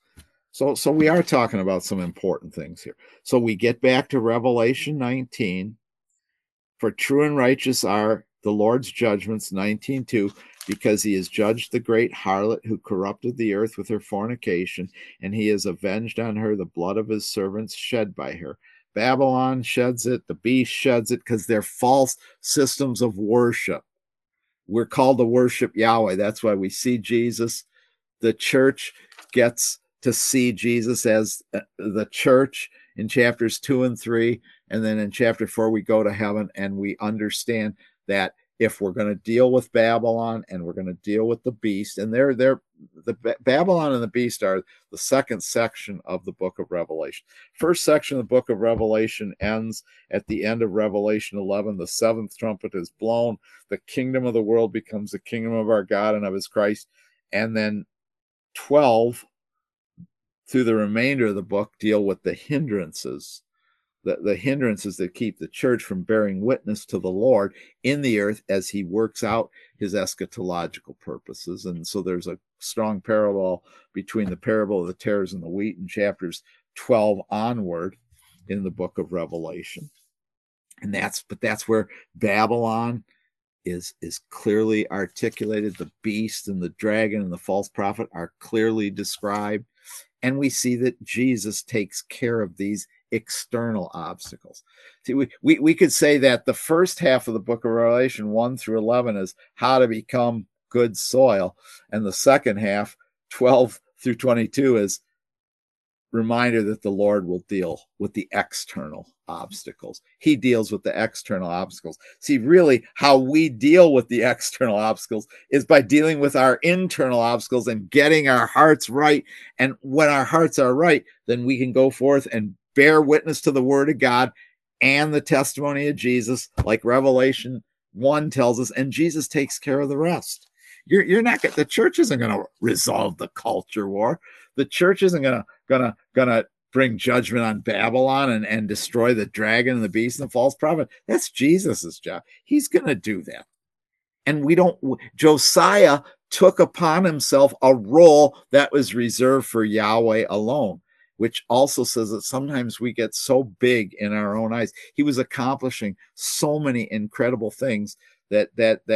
A: So we are talking about some important things here. So we get back to Revelation 19. For true and righteous are the Lord's judgments, 19:2, because he has judged the great harlot who corrupted the earth with her fornication, and he has avenged on her the blood of his servants shed by her. Babylon sheds it, the beast sheds it, because they're false systems of worship. We're called to worship Yahweh. That's why we see Jesus. The church gets to see Jesus as the church in chapters 2 and 3. And then in chapter 4, we go to heaven, and we understand that if we're going to deal with Babylon and we're going to deal with the beast, and the Babylon and the beast are the second section of the book of Revelation. First section of the book of Revelation ends at the end of Revelation 11. The 7th trumpet is blown. The kingdom of the world becomes the kingdom of our God and of his Christ. And then 12 through the remainder of the book deal with the hindrances. The hindrances that keep the church from bearing witness to the Lord in the earth as he works out his eschatological purposes. And so there's a strong parallel between the parable of the tares and the wheat in chapters 12 onward in the book of Revelation. And that's where Babylon is clearly articulated. The beast and the dragon and the false prophet are clearly described. And we see that Jesus takes care of these external obstacles. See, we could say that the first half of the book of Revelation 1 through 11 is how to become good soil, and the second half 12 through 22 is reminder that the Lord will deal with the external obstacles. He deals with the external obstacles. See, really how we deal with the external obstacles is by dealing with our internal obstacles and getting our hearts right. And when our hearts are right, then we can go forth and bear witness to the word of God and the testimony of Jesus, like Revelation 1 tells us, and Jesus takes care of the rest. You're not the church isn't going to resolve the culture war. The church isn't gonna bring judgment on Babylon and destroy the dragon and the beast and the false prophet. That's Jesus's job. He's gonna do that. And Josiah took upon himself a role that was reserved for Yahweh alone, which also says that sometimes we get so big in our own eyes. He was accomplishing so many incredible things that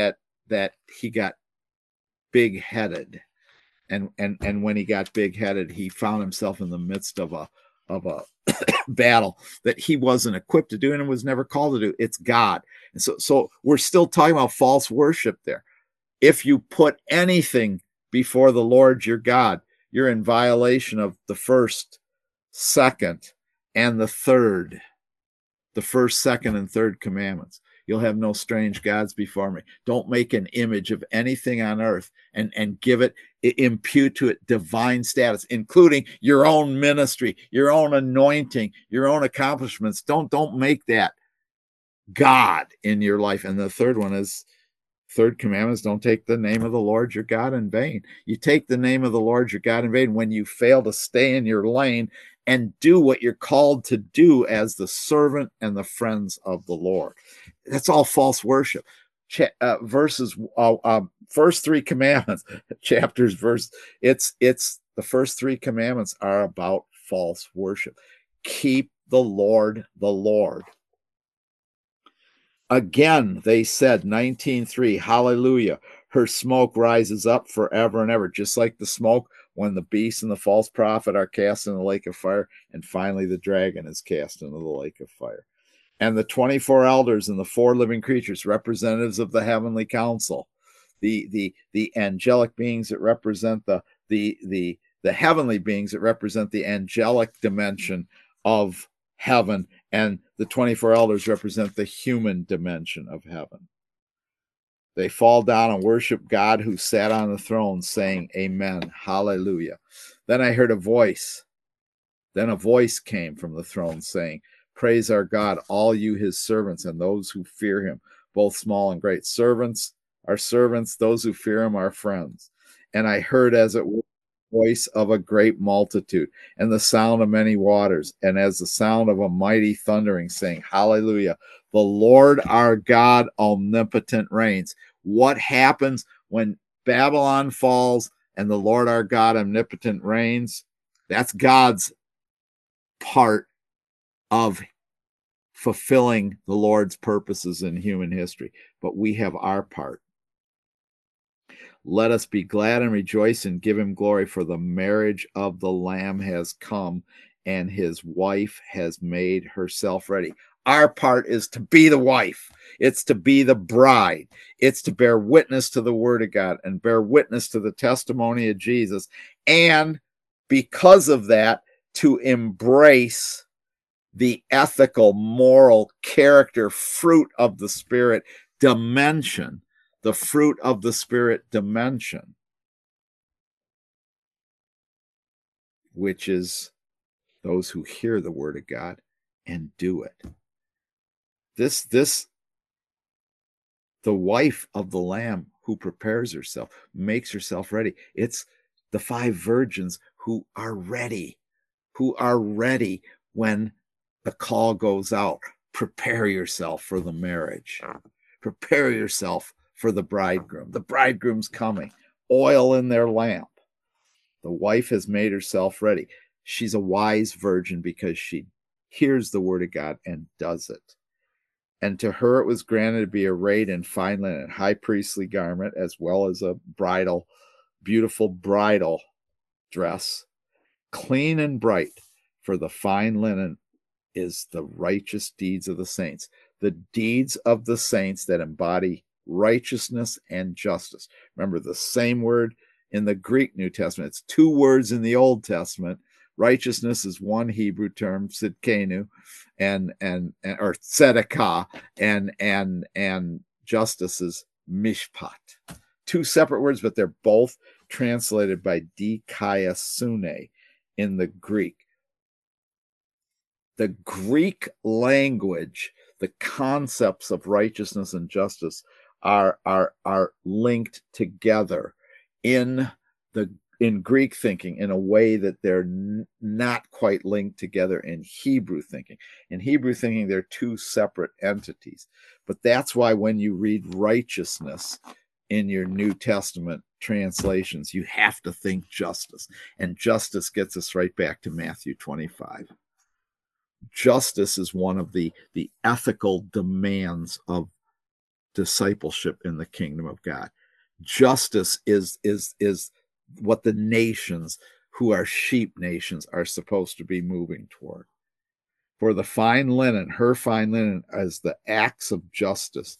A: he got big-headed. And when he got big-headed, he found himself in the midst of a battle that he wasn't equipped to do and was never called to do. It's God. And so we're still talking about false worship there. If you put anything before the Lord your God. You're in violation of the first, second, and the third. The first, second, and third commandments. You'll have no strange gods before me. Don't make an image of anything on earth and give it, impute to it divine status, including your own ministry, your own anointing, your own accomplishments. Don't make that God in your life. And the third one is, third commandment is, don't take the name of the Lord your God in vain. You take the name of the Lord your God in vain when you fail to stay in your lane and do what you're called to do as the servant and the friends of the Lord. That's all false worship. First three commandments, chapters, verse. It's the first three commandments are about false worship. Keep the Lord the Lord. Again, they said, 19:3, hallelujah. Her smoke rises up forever and ever, just like the smoke when the beast and the false prophet are cast in the lake of fire, and finally the dragon is cast into the lake of fire. And the 24 elders and the 4 living creatures, representatives of the heavenly council, the angelic beings that represent the heavenly beings that represent the angelic dimension of heaven, and the 24 elders represent the human dimension of heaven. They fall down and worship God who sat on the throne, saying, Amen, hallelujah. Then I heard a voice. Then a voice came from the throne saying, Praise our God, all you his servants and those who fear him, both small and great. Servants are servants, those who fear him are friends. And I heard as it were the voice of a great multitude and the sound of many waters, and as the sound of a mighty thundering, saying, Hallelujah. The Lord our God omnipotent reigns. What happens when Babylon falls and the Lord our God omnipotent reigns? That's God's part of fulfilling the Lord's purposes in human history. But we have our part. Let us be glad and rejoice and give him glory, for the marriage of the Lamb has come, and his wife has made herself ready. Our part is to be the wife. It's to be the bride. It's to bear witness to the word of God and bear witness to the testimony of Jesus. And because of that, to embrace the ethical, moral, character, fruit of the Spirit dimension, the fruit of the Spirit dimension, which is those who hear the word of God and do it. The wife of the Lamb who prepares herself, makes herself ready. It's the 5 virgins who are ready when the call goes out. Prepare yourself for the marriage. Prepare yourself for the bridegroom. The bridegroom's coming. Oil in their lamp. The wife has made herself ready. She's a wise virgin because she hears the word of God and does it. And to her it was granted to be arrayed in fine linen, high priestly garment, as well as a beautiful bridal dress, clean and bright, for the fine linen is the righteous deeds of the saints, the deeds of the saints that embody righteousness and justice. Remember, the same word in the Greek New Testament. It's 2 words in the Old Testament. Righteousness is one Hebrew term, tzidkenu, or tzedakah, and justice is mishpat. 2 separate words, but they're both translated by dikaiosune in the Greek. The Greek language, the concepts of righteousness and justice are linked together in Greek thinking in a way that they're not quite linked together in Hebrew thinking. In Hebrew thinking, they're 2 separate entities. But that's why when you read righteousness in your New Testament translations, you have to think justice. And justice gets us right back to Matthew 25. Justice is one of the ethical demands of discipleship in the kingdom of God. Justice is what the nations who are sheep nations are supposed to be moving toward. For the fine linen, her fine linen, as the acts of justice,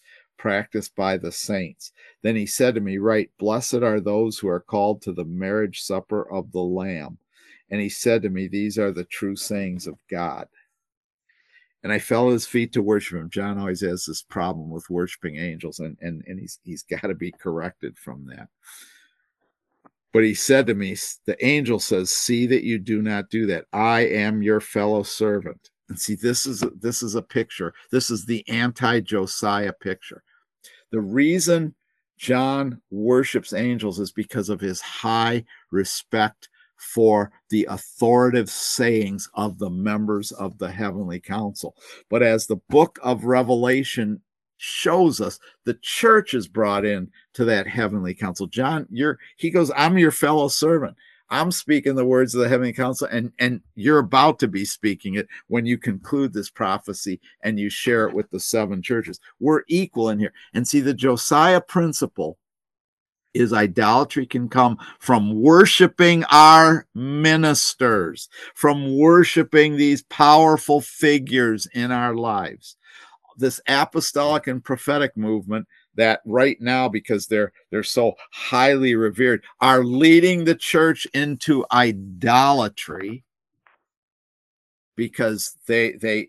A: practiced by the saints. Then he said to me, Write, blessed are those who are called to the marriage supper of the Lamb. And he said to me, These are the true sayings of God. And I fell at his feet to worship him. John always has this problem with worshiping angels, and he's got to be corrected from that. But he said to me, the angel says, See that you do not do that. I am your fellow servant. And see, this is a picture. This is the anti-Josiah picture. The reason John worships angels is because of his high respect for the authoritative sayings of the members of the heavenly council. But as the book of Revelation shows us, the church is brought in to that heavenly council. John, he goes, I'm your fellow servant. I'm speaking the words of the heavenly council, and you're about to be speaking it when you conclude this prophecy and you share it with the 7 churches. We're equal in here. And see, the Josiah principle is idolatry can come from worshiping our ministers, from worshiping these powerful figures in our lives. This apostolic and prophetic movement that right now, because they're so highly revered, are leading the church into idolatry because the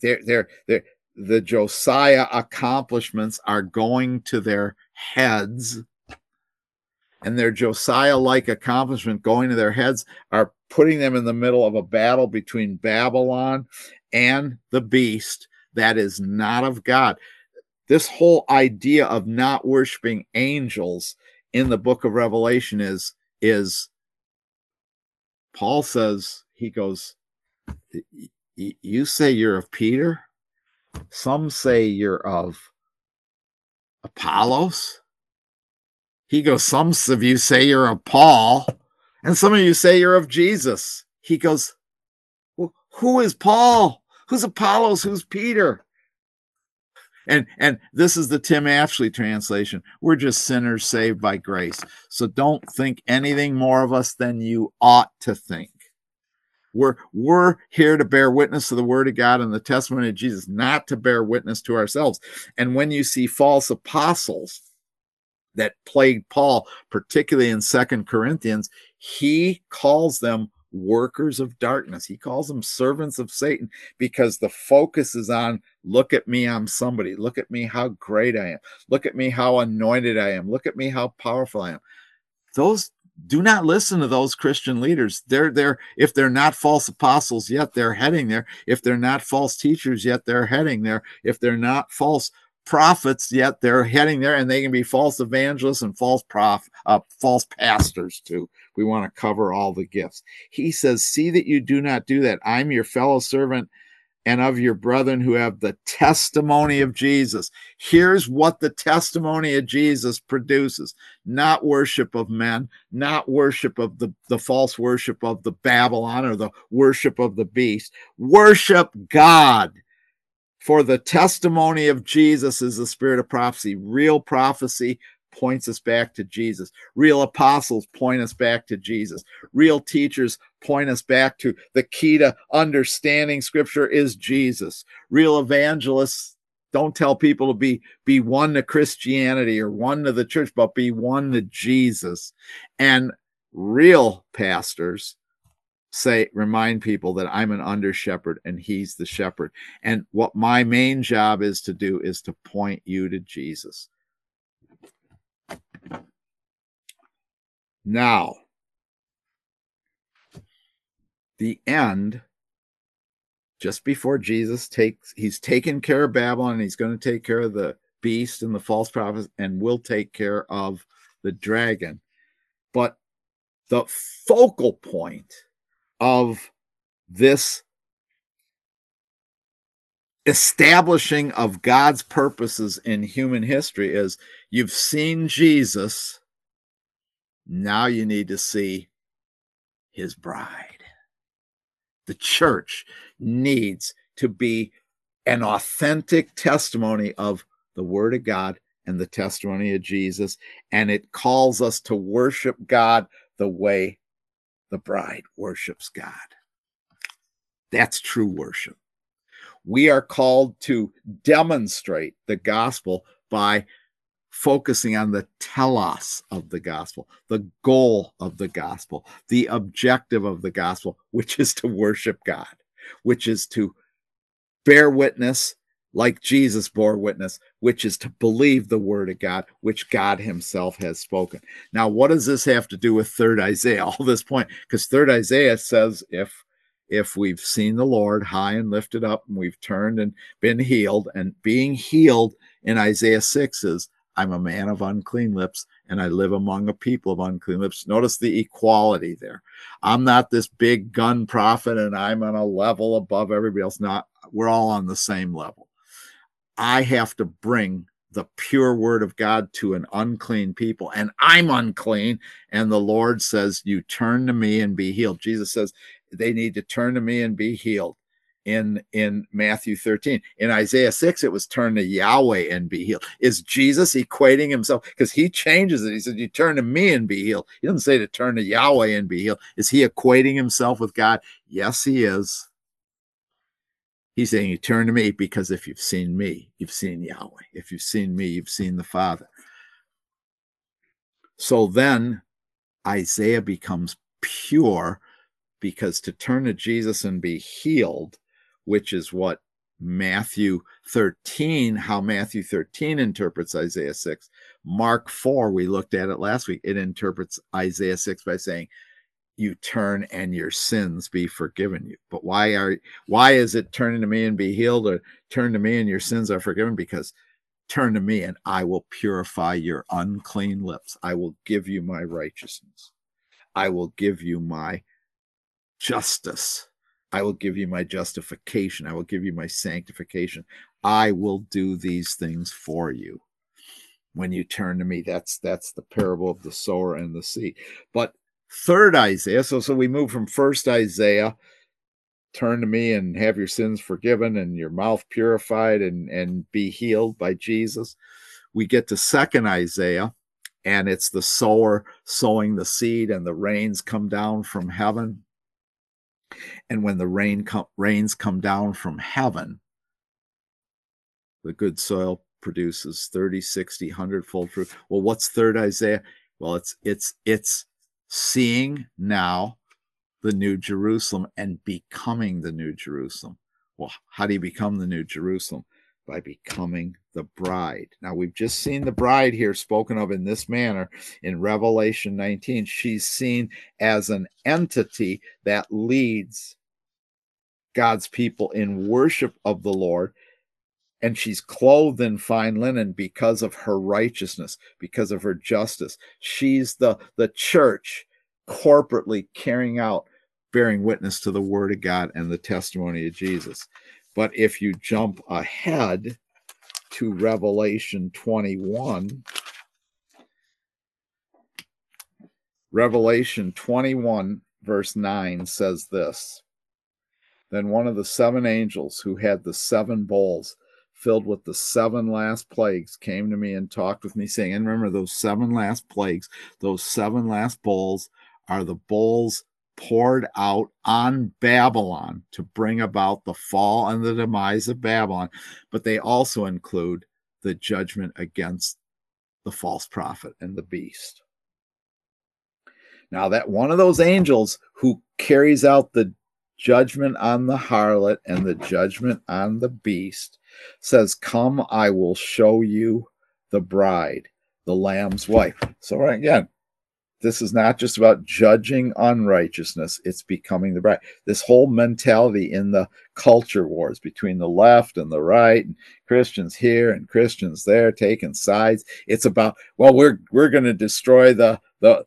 A: Josiah accomplishments are going to their heads, and their Josiah-like accomplishment going to their heads are putting them in the middle of a battle between Babylon and the beast that is not of God. This whole idea of not worshiping angels in the book of Revelation is Paul says, he goes, you say you're of Peter, some say you're of Apollos. He goes, some of you say you're of Paul, and some of you say you're of Jesus. He goes, well, who is Paul? Who's Apollos? Who's Peter? And this is the Tim Ashley translation. We're just sinners saved by grace. So don't think anything more of us than you ought to think. We're here to bear witness to the word of God and the testimony of Jesus, not to bear witness to ourselves. And when you see false apostles that plagued Paul, particularly in 2 Corinthians, he calls them workers of darkness. He calls them servants of Satan because the focus is on, look at me, I'm somebody. Look at me, how great I am. Look at me, how anointed I am. Look at me, how powerful I am. Those do not listen to those Christian leaders. They're if they're not false apostles yet, they're heading there. If they're not false teachers yet, they're heading there. If they're not false prophets yet, they're heading there, and they can be false evangelists and false pastors too. We want to cover all the gifts. He says, see that you do not do that. I'm your fellow servant and of your brethren who have the testimony of Jesus. Here's what the testimony of Jesus produces. Not worship of men, not worship of the false worship of the Babylon or the worship of the beast. Worship God. For the testimony of Jesus is the spirit of prophecy. Real prophecy points us back to Jesus. Real apostles point us back to Jesus. Real teachers point us back to the key to understanding scripture is Jesus. Real evangelists don't tell people to be one to Christianity or one to the church, but be one to Jesus. And real pastors remind people that I'm an under shepherd and he's the shepherd. And what my main job is to do is to point you to Jesus. Now, the end, just before Jesus he's taken care of Babylon, and he's going to take care of the beast and the false prophets, and will take care of the dragon. But the focal point of this establishing of God's purposes in human history is, you've seen Jesus, now you need to see his bride. The church needs to be an authentic testimony of the word of God and the testimony of Jesus, and it calls us to worship God the way the bride worships God. That's true worship. We are called to demonstrate the gospel by focusing on the telos of the gospel, the goal of the gospel, the objective of the gospel, which is to worship God, which is to bear witness like Jesus bore witness, which is to believe the word of God, which God himself has spoken. Now, what does this have to do with 3rd Isaiah, all this point? Because 3rd Isaiah says if we've seen the Lord high and lifted up and we've turned and been healed, and being healed in Isaiah 6 is, I'm a man of unclean lips and I live among a people of unclean lips. Notice the equality there. I'm not this big gun prophet and I'm on a level above everybody else. Not, we're all on the same level. I have to bring the pure word of God to an unclean people, and I'm unclean. And the Lord says, you turn to me and be healed. Jesus says they need to turn to me and be healed. In Matthew 13. In Isaiah 6, it was turn to Yahweh and be healed. Is Jesus equating himself? Because he changes it. He says, you turn to me and be healed. He doesn't say to turn to Yahweh and be healed. Is he equating himself with God? Yes, he is. He's saying, you turn to me because if you've seen me, you've seen Yahweh. If you've seen me, you've seen the Father. So then Isaiah becomes pure, because to turn to Jesus and be healed, which is what Matthew 13, how Matthew 13 interprets Isaiah 6. Mark 4, we looked at it last week. It interprets Isaiah 6 by saying, you turn and your sins be forgiven you. But why is it turn to me and be healed, or turn to me and your sins are forgiven? Because turn to me and I will purify your unclean lips. I will give you my righteousness. I will give you my justice. I will give you my justification. I will give you my sanctification. I will do these things for you when you turn to me. That's the parable of the sower and the seed. But 3rd Isaiah, so we move from 1st Isaiah, turn to me and have your sins forgiven and your mouth purified and be healed by Jesus. We get to 2nd Isaiah, and it's the sower sowing the seed, and the rains come down from heaven. And when the rains come down from heaven, the good soil produces 30, 60, 100-fold fruit. Well, what's 3rd Isaiah? Well, it's seeing now the New Jerusalem and becoming the New Jerusalem. Well, how do you become the New Jerusalem? By becoming the bride. Now, we've just seen the bride here spoken of in this manner in Revelation 19. She's seen as an entity that leads God's people in worship of the Lord, and she's clothed in fine linen because of her righteousness, because of her justice. She's the church corporately carrying out, bearing witness to the word of God and the testimony of Jesus. But if you jump ahead to Revelation 21, Revelation 21 verse 9 says this: Then one of the 7 angels who had the 7 bowls filled with the 7 last plagues came to me and talked with me, saying, and remember, those 7 last plagues, those 7 last bowls are the bowls poured out on Babylon to bring about the fall and the demise of Babylon, but they also include the judgment against the false prophet and the beast. Now, that one of those angels who carries out the judgment on the harlot and the judgment on the beast says, come, I will show you the bride, the Lamb's wife. So again, this is not just about judging unrighteousness, it's becoming the bride. This whole mentality in the culture wars between the left and the right, and Christians here and Christians there taking sides. It's about, well, we're going to destroy the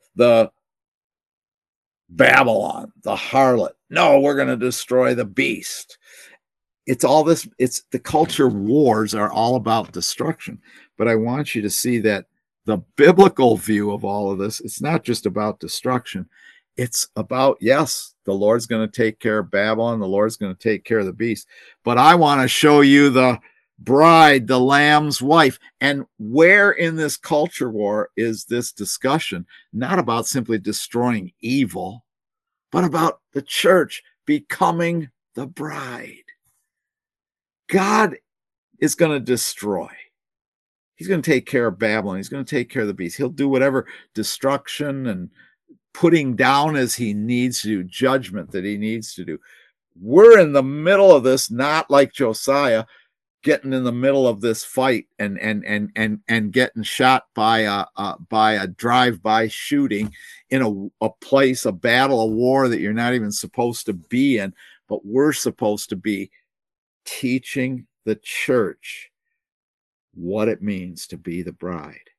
A: Babylon, the harlot. No, we're going to destroy the beast. It's all this, it's the culture wars are all about destruction. But I want you to see that the biblical view of all of this, it's not just about destruction. It's about, yes, the Lord's going to take care of Babylon, the Lord's going to take care of the beast. But I want to show you the bride, the Lamb's wife. And where in this culture war is this discussion not about simply destroying evil, but about the church becoming the bride? God is going to destroy. He's going to take care of Babylon. He's going to take care of the beast. He'll do whatever destruction and putting down as he needs to do, judgment that he needs to do. We're in the middle of this, not like Josiah getting in the middle of this fight and getting shot by a drive-by shooting in a place, a battle, a war that you're not even supposed to be in. But we're supposed to be teaching the church what it means to be the bride.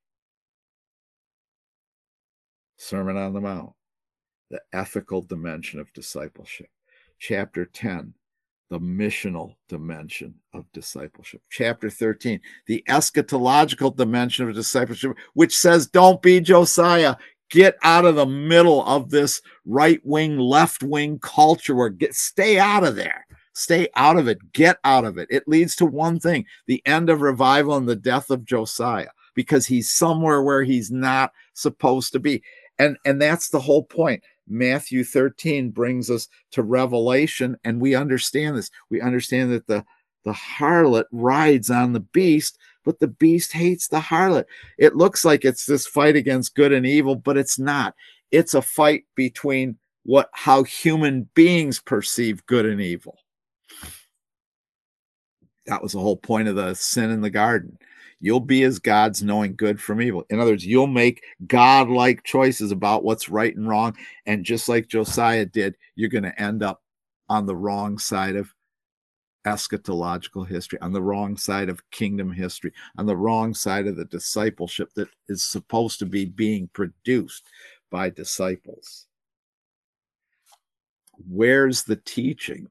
A: Sermon on the Mount, the ethical dimension of discipleship. Chapter 10, the missional dimension of discipleship. Chapter 13, the eschatological dimension of discipleship, which says, don't be Josiah. Get out of the middle of this right-wing, left-wing culture where stay out of there. Stay out of it. Get out of it. It leads to one thing, the end of revival and the death of Josiah, because he's somewhere where he's not supposed to be. And that's the whole point. Matthew 13 brings us to Revelation, and we understand this. We understand that the harlot rides on the beast, but the beast hates the harlot. It looks like it's this fight against good and evil, but it's not. It's a fight between how human beings perceive good and evil. That was the whole point of the sin in the garden. You'll be as gods, knowing good from evil. In other words, you'll make God-like choices about what's right and wrong. And just like Josiah did, you're going to end up on the wrong side of eschatological history, on the wrong side of kingdom history, on the wrong side of the discipleship that is supposed to be being produced by disciples. Where's the teaching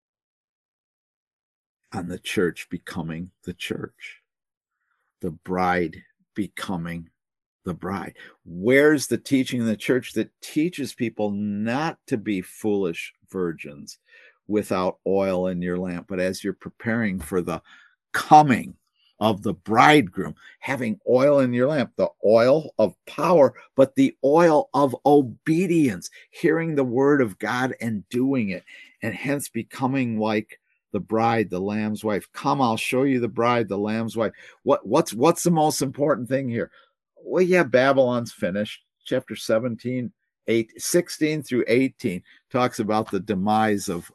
A: on the church becoming the church? The bride becoming the bride. Where's the teaching in the church that teaches people not to be foolish virgins without oil in your lamp, but as you're preparing for the coming of the bridegroom, having oil in your lamp, the oil of power, but the oil of obedience, hearing the word of God and doing it, and hence becoming like the bride, the Lamb's wife. Come, I'll show you the bride, the Lamb's wife. What's the most important thing here? Well, yeah, Babylon's finished. Chapter 16 through 18 talks about the demise of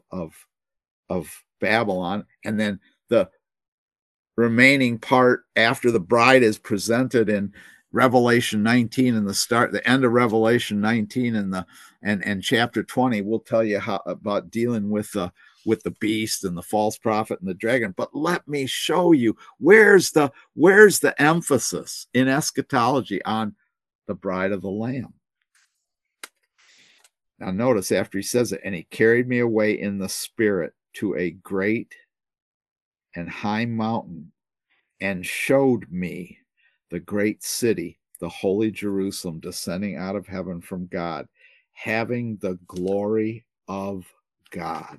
A: Babylon, and then the remaining part after the bride is presented in Revelation 19 and the end of Revelation 19 and chapter 20 will tell you about dealing with the beast and the false prophet and the dragon. But let me show you where's the emphasis in eschatology on the bride of the Lamb. Now notice after he says it, and he carried me away in the spirit to a great and high mountain and showed me the great city, the holy Jerusalem, descending out of heaven from God, having the glory of God.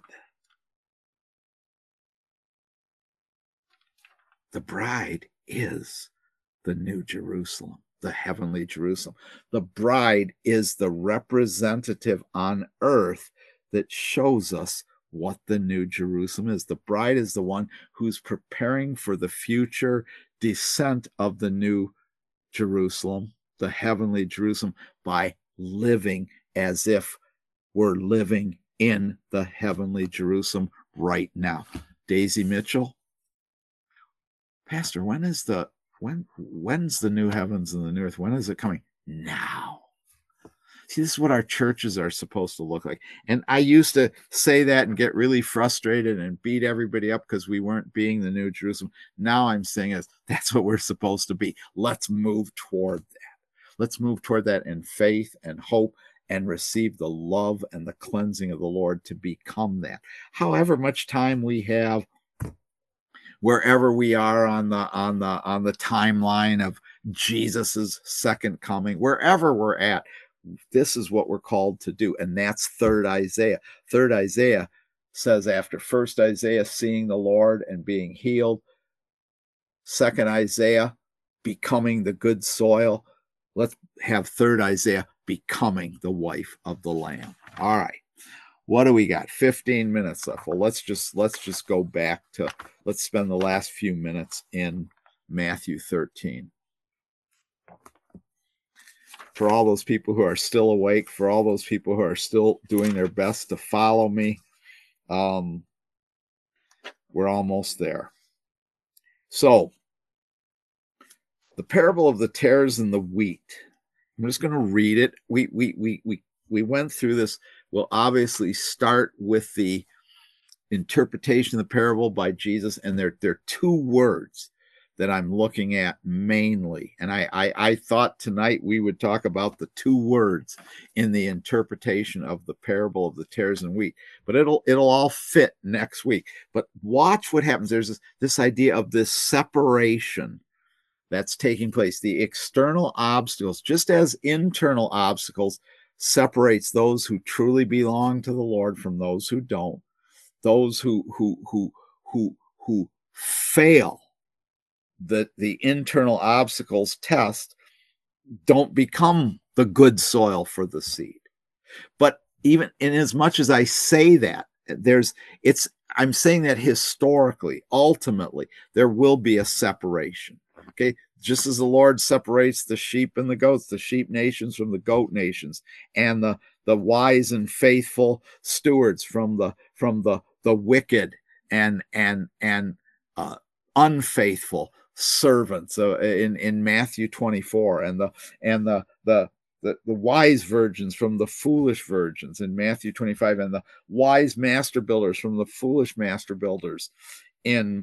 A: The bride is the new Jerusalem, the heavenly Jerusalem. The bride is the representative on earth that shows us what the new Jerusalem is. The bride is the one who's preparing for the future descent of the new Jerusalem, the heavenly Jerusalem, by living as if we're living in the heavenly Jerusalem right now. Daisy Mitchell, Pastor, when's the new heavens and the new earth? When is it coming? Now. See, this is what our churches are supposed to look like. And I used to say that and get really frustrated and beat everybody up because we weren't being the new Jerusalem. Now I'm saying that's what we're supposed to be. Let's move toward that. Let's move toward that in faith and hope and receive the love and the cleansing of the Lord to become that. However much time we have, wherever we are on the timeline of Jesus's second coming, wherever we're at, this is what we're called to do. And that's 3rd Isaiah. 3rd Isaiah says after 1st Isaiah seeing the Lord and being healed, 2nd Isaiah becoming the good soil. Let's have 3rd Isaiah becoming the wife of the Lamb. All right. What do we got? 15 minutes left. Well, let's just go back to, let's spend the last few minutes in Matthew 13. For all those people who are still awake, for all those people who are still doing their best to follow me, we're almost there. So, the parable of the tares and the wheat. I'm just going to read it. We went through this. We'll obviously start with the interpretation of the parable by Jesus, and there are two words that I'm looking at mainly. And I thought tonight we would talk about the two words in the interpretation of the parable of the tares and wheat, but it'll all fit next week. But watch what happens. There's this idea of this separation that's taking place. The external obstacles, just as internal obstacles separates those who truly belong to the Lord from those who don't, those who fail the internal obstacles test don't become the good soil for the seed. But even in as much as I say that, I'm saying that historically, ultimately, there will be a separation. Okay, just as the Lord separates the sheep and the goats, the sheep nations from the goat nations, and the wise and faithful stewards from the wicked and unfaithful servants in Matthew 24, and the wise virgins from the foolish virgins in Matthew 25, and the wise master builders from the foolish master builders in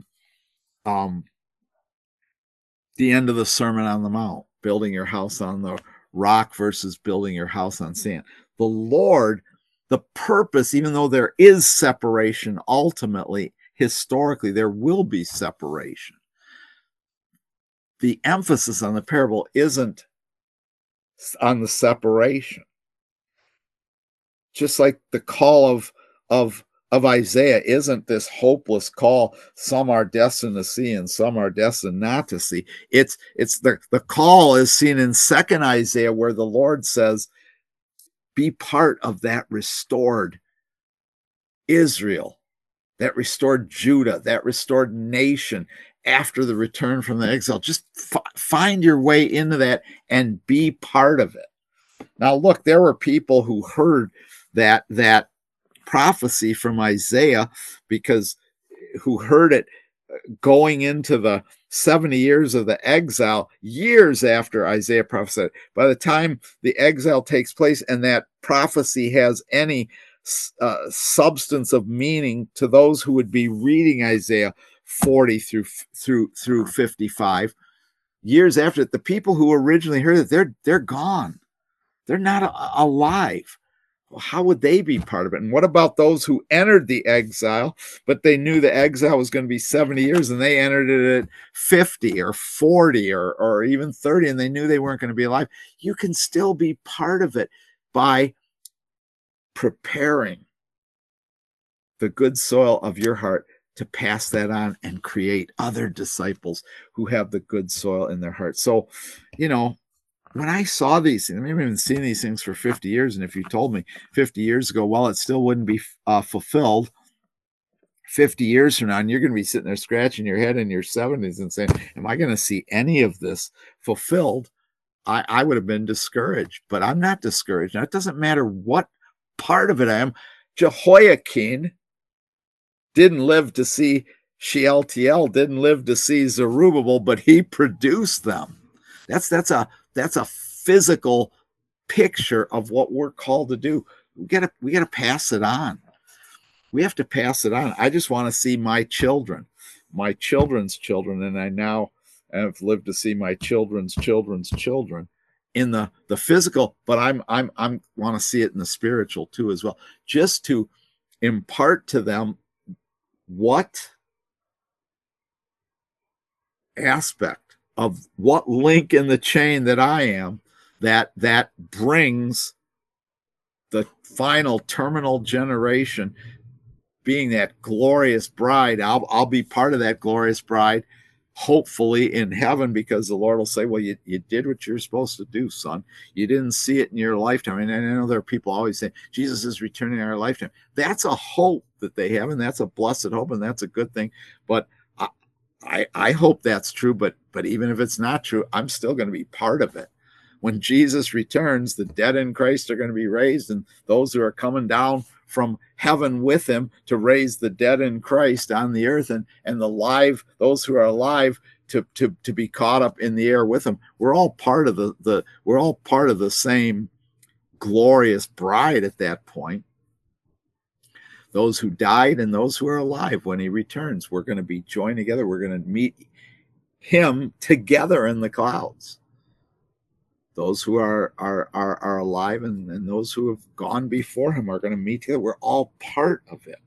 A: the end of the Sermon on the Mount, building your house on the rock versus building your house on sand. The Lord, the purpose, even though there is separation, ultimately, historically, there will be separation. The emphasis on the parable isn't on the separation. Just like the call of Isaiah isn't this hopeless call. Some are destined to see and some are destined not to see. It's the call is seen in 2nd Isaiah, where the Lord says, be part of that restored Israel, that restored Judah, that restored nation after the return from the exile. Just find your way into that and be part of it. Now, look, there were people who heard that prophecy from Isaiah, because who heard it going into the 70 years of the exile, years after Isaiah prophesied. By the time the exile takes place and that prophecy has any substance of meaning to those who would be reading Isaiah 40 through 55, years after it, the people who originally heard it, they're gone. They're not alive. Well, how would they be part of it? And what about those who entered the exile, but they knew the exile was going to be 70 years and they entered it at 50 or 40 or even 30, and they knew they weren't going to be alive? You can still be part of it by preparing the good soil of your heart to pass that on and create other disciples who have the good soil in their heart. So, when I saw these things, I've been seeing these things for 50 years. And if you told me 50 years ago, well, it still wouldn't be fulfilled 50 years from now, and you're going to be sitting there scratching your head in your 70s and saying, am I going to see any of this fulfilled? I would have been discouraged, but I'm not discouraged. Now, it doesn't matter what part of it I am. Jehoiakim didn't live to see Shealtiel, didn't live to see Zerubbabel, but he produced them. That's a physical picture of what we're called to do. We gotta pass it on. We have to pass it on. I just want to see my children, my children's children, and I now have lived to see my children's children's children in the physical, but I'm want to see it in the spiritual too as well, just to impart to them what aspect of what link in the chain that I am that brings the final terminal generation being that glorious bride. I'll be part of that glorious bride, hopefully in heaven, because the Lord will say, well, you did what you're supposed to do, son. You didn't see it in your lifetime. And I know there are people always saying Jesus is returning in our lifetime. That's a hope that they have, and that's a blessed hope, and that's a good thing. But I hope that's true, but even if it's not true, I'm still going to be part of it. When Jesus returns, the dead in Christ are going to be raised, and those who are coming down from heaven with him to raise the dead in Christ on the earth, and those who are alive to be caught up in the air with him. We're all part of we're all part of the same glorious bride at that point. Those who died and those who are alive when he returns, we're going to be joined together. We're going to meet him together in the clouds. Those who are alive and those who have gone before him are going to meet together. We're all part of it.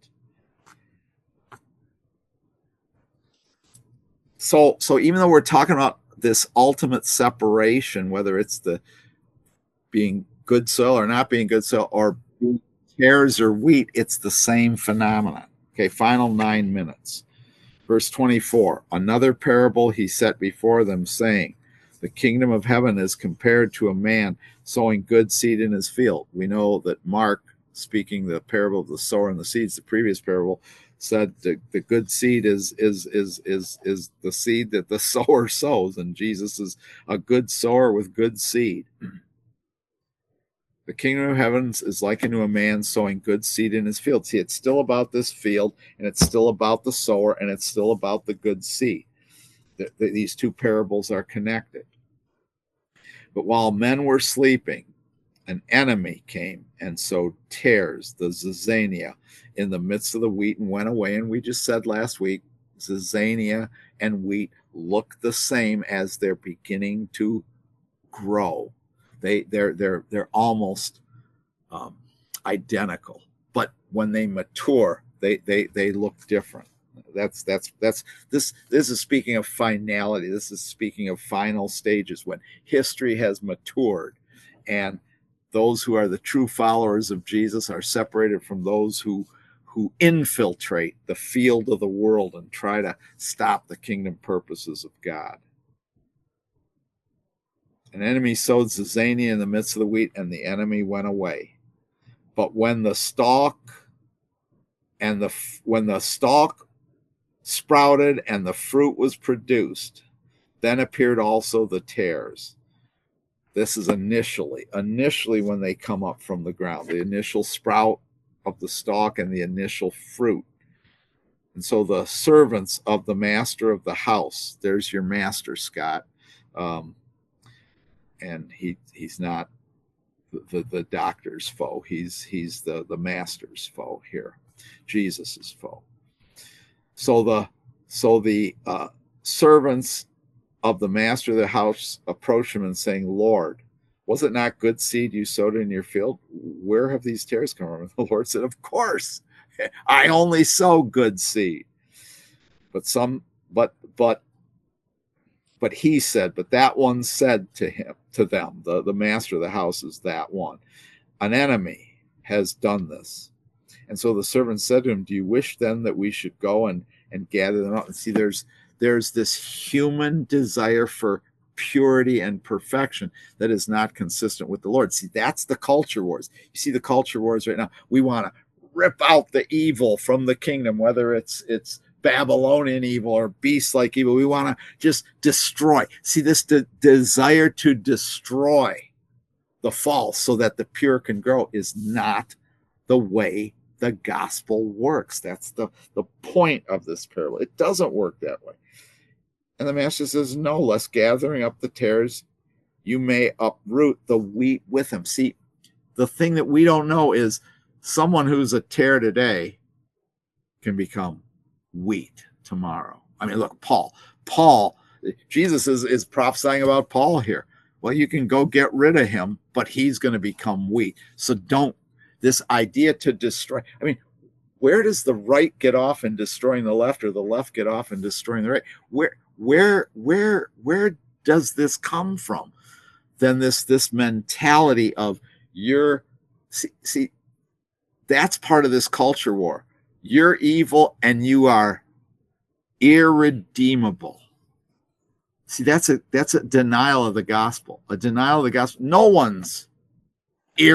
A: So even though we're talking about this ultimate separation, whether it's the being good soil or not being good soil, or tares or wheat, it's the same phenomenon. Okay, final 9 minutes. Verse 24, another parable he set before them, saying, the kingdom of heaven is compared to a man sowing good seed in his field. We know that Mark, speaking the parable of the sower and the seeds, the previous parable, said the good seed is the seed that the sower sows, and Jesus is a good sower with good seed. The kingdom of heaven is likened to a man sowing good seed in his field. See, it's still about this field, and it's still about the sower, and it's still about the good seed. These two parables are connected. But while men were sleeping, an enemy came and sowed tares, the zizania, in the midst of the wheat and went away. And we just said last week, zizania and wheat look the same as they're beginning to grow. They're almost identical, but when they mature, they look different. This is speaking of finality. This is speaking of final stages, when history has matured, and those who are the true followers of Jesus are separated from those who infiltrate the field of the world and try to stop the kingdom purposes of God. An enemy sowed zizania in the midst of the wheat, and the enemy went away. But when the stalk sprouted and the fruit was produced, then appeared also the tares. This is initially when they come up from the ground, the initial sprout of the stalk and the initial fruit. And so the servants of the master of the house, there's your master, Scott. And he's not the doctor's foe. He's the master's foe here, Jesus's foe. So the servants of the master of the house approached him and saying, Lord, was it not good seed you sowed in your field? Where have these tares come from? And the Lord said, of course, I only sow good seed. But he said, but that one said to them, the master of the house is that one, an enemy has done this. And so the servant said to him, do you wish then that we should go and gather them up? And see, there's this human desire for purity and perfection that is not consistent with the Lord. See, that's the culture wars. You see the culture wars right now. We want to rip out the evil from the kingdom, whether it's Babylonian evil or beast-like evil. We want to just destroy. See, this desire to destroy the false so that the pure can grow is not the way the gospel works. That's the point of this parable. It doesn't work that way. And the master says, no, lest gathering up the tares, you may uproot the wheat with them. See, the thing that we don't know is someone who's a tare today can become wheat tomorrow. I mean, look, Paul, Jesus is prophesying about Paul here. Well, you can go get rid of him, but he's going to become wheat. So this idea to destroy, I mean, where does the right get off in destroying the left, or the left get off in destroying the right? Where does this come from? Then this mentality of see, that's part of this culture war. You're evil and you are irredeemable. See, that's a denial of the gospel. A denial of the gospel. No one's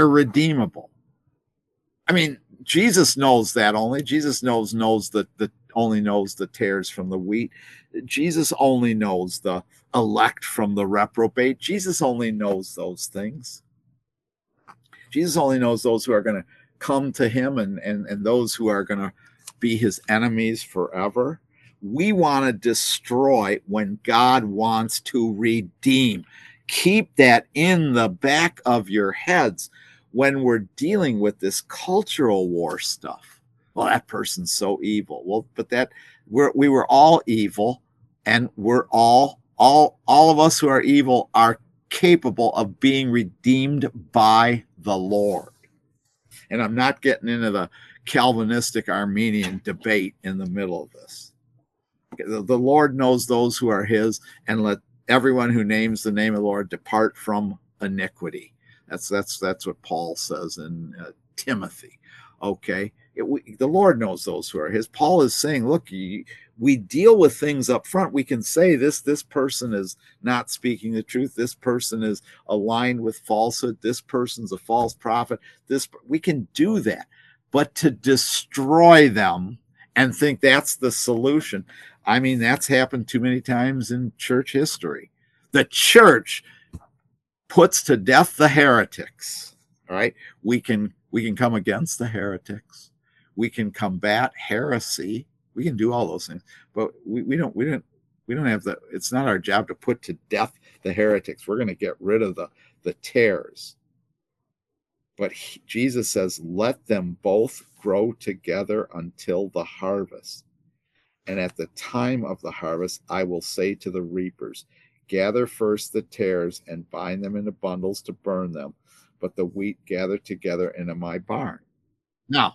A: irredeemable. I mean, Jesus knows that only. Jesus knows that only knows the tares from the wheat. Jesus only knows the elect from the reprobate. Jesus only knows those things. Jesus only knows those who are going to come to him and those who are going to be his enemies forever. We want to destroy when God wants to redeem. Keep that in the back of your heads when we're dealing with this cultural war stuff. Well, that person's so evil. Well, but we were all evil, and we're all of us who are evil are capable of being redeemed by the Lord. And I'm not getting into the Calvinistic Arminian debate in the middle of this. The Lord knows those who are his, and let everyone who names the name of the Lord depart from iniquity. That's what Paul says in Timothy. Okay, the Lord knows those who are his. Paul is saying, look, we deal with things up front. We can say this person is not speaking the truth. This person is aligned with falsehood. This person's a false prophet. We can do that. But to destroy them and think that's the solution, I mean, that's happened too many times in church history. The church puts to death the heretics. All right, we can come against the heretics. We can combat heresy. We can do all those things, but we don't have the. It's not our job to put to death the heretics. We're going to get rid of the tares. But Jesus says, let them both grow together until the harvest. And at the time of the harvest, I will say to the reapers, gather first the tares and bind them into bundles to burn them, but the wheat gather together into my barn. Now,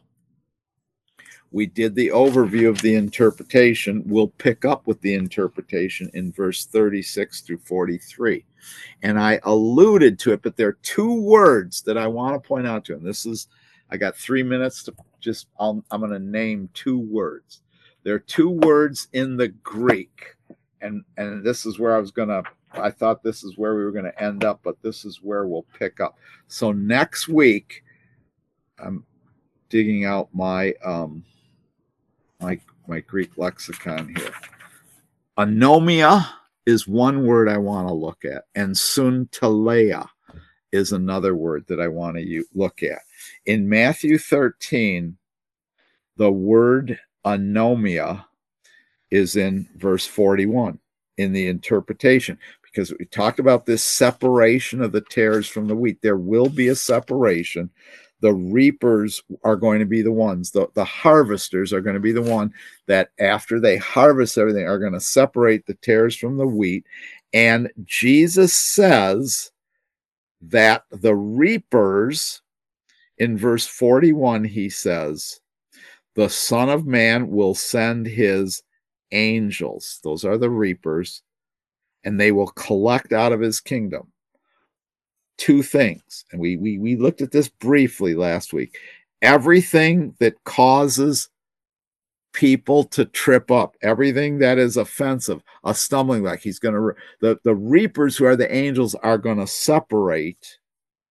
A: we did the overview of the interpretation. We'll pick up with the interpretation in verse 36 through 43. And I alluded to it, but there are two words that I want to point out to him. I got 3 minutes to I'm going to name two words. There are two words in the Greek, and this is where I thought this is where we were going to end up, but this is where we'll pick up. So next week, I'm digging out my my Greek lexicon here. Anomia is one word I want to look at, and sunteleia is another word that I want to look at. In Matthew 13, the word anomia is in verse 41 in the interpretation, because we talked about this separation of the tares from the wheat. There will be a separation. The reapers are going to be the ones, the harvesters are going to be the one that after they harvest everything are going to separate the tares from the wheat. And Jesus says that the reapers, in verse 41, he says, the Son of Man will send his angels. Those are the reapers, and they will collect out of his kingdom two things. And we looked at this briefly last week. Everything that causes people to trip up, everything that is offensive, a stumbling block. The reapers, who are the angels, are going to separate